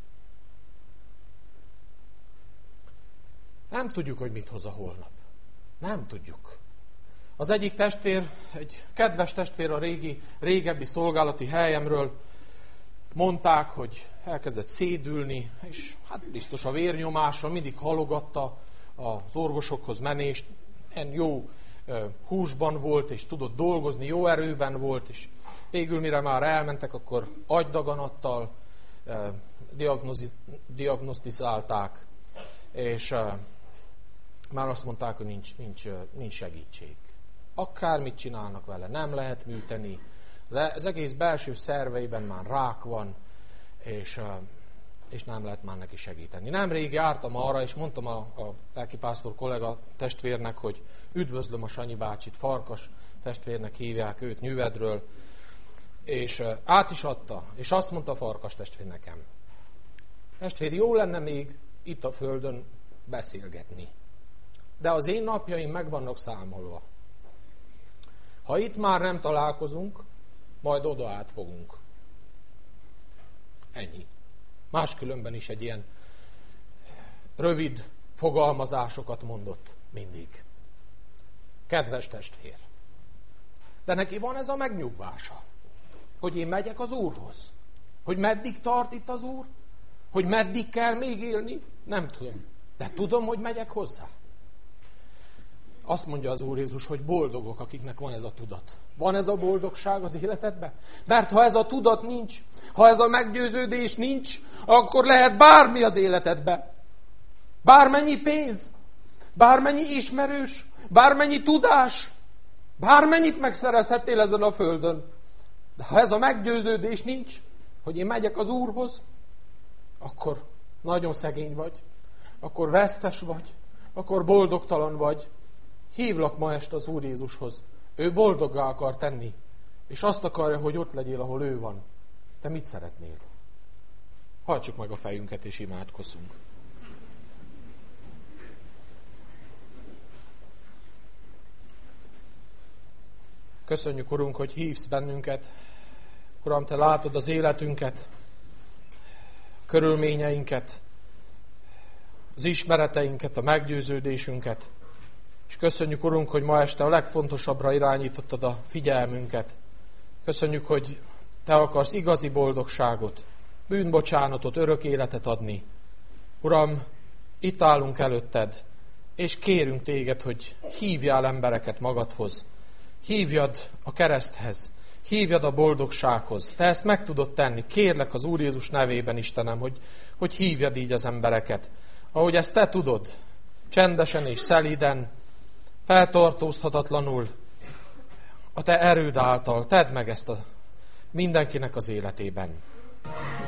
Nem tudjuk, hogy mit hoz a holnap. Nem tudjuk. Az egyik testvér, egy kedves testvér a régebbi szolgálati helyemről, mondták, hogy elkezdett szédülni, és hát biztos a vérnyomásra mindig halogatta az orvosokhoz menést, jó húsban volt, és tudott dolgozni, jó erőben volt, és végül mire már elmentek, akkor agydaganattal diagnosztizálták, és már azt mondták, hogy nincs segítség. Akármit csinálnak vele, nem lehet műteni. Az egész belső szerveiben már rák van, és nem lehet már neki segíteni. Nemrég jártam arra, és mondtam a lelkipásztor kollega testvérnek, hogy üdvözlöm a Sanyi bácsit, Farkas testvérnek hívják őt Nyüvedről, és át is adta, és azt mondta a Farkas testvér nekem, testvér, jó lenne még itt a földön beszélgetni, de az én napjaim meg vannak számolva. Ha itt már nem találkozunk, majd oda át fogunk. Ennyi. Máskülönben is egy ilyen rövid fogalmazásokat mondott mindig. Kedves testvér. De neki van ez a megnyugvása, hogy én megyek az Úrhoz. Hogy meddig tart itt az Úr? Hogy meddig kell még élni? Nem tudom. De tudom, hogy megyek hozzá. Azt mondja az Úr Jézus, hogy boldogok, akiknek van ez a tudat. Van ez a boldogság az életedben? Mert ha ez a tudat nincs, ha ez a meggyőződés nincs, akkor lehet bármi az életedben. Bármennyi pénz, bármennyi ismerős, bármennyi tudás, bármennyit megszerezhettél ezen a földön. De ha ez a meggyőződés nincs, hogy én megyek az Úrhoz, akkor nagyon szegény vagy, akkor vesztes vagy, akkor boldogtalan vagy. Hívlak ma este az Úr Jézushoz. Ő boldoggá akar tenni, és azt akarja, hogy ott legyél, ahol ő van. Te mit szeretnél? Hajtsuk meg a fejünket, és imádkozzunk. Köszönjük, Urunk, hogy hívsz bennünket. Uram, Te látod az életünket, körülményeinket, az ismereteinket, a meggyőződésünket. És köszönjük, Urunk, hogy ma este a legfontosabbra irányítottad a figyelmünket. Köszönjük, hogy Te akarsz igazi boldogságot, bűnbocsánatot, örök életet adni. Uram, itt állunk előtted, és kérünk Téged, hogy hívjál embereket magadhoz. Hívjad a kereszthez, hívjad a boldogsághoz. Te ezt meg tudod tenni. Kérlek az Úr Jézus nevében, Istenem, hogy hívjad így az embereket. Ahogy ezt Te tudod, csendesen és szelíden, feltartózhatatlanul, a Te erőd által tedd meg ezt mindenkinek az életében.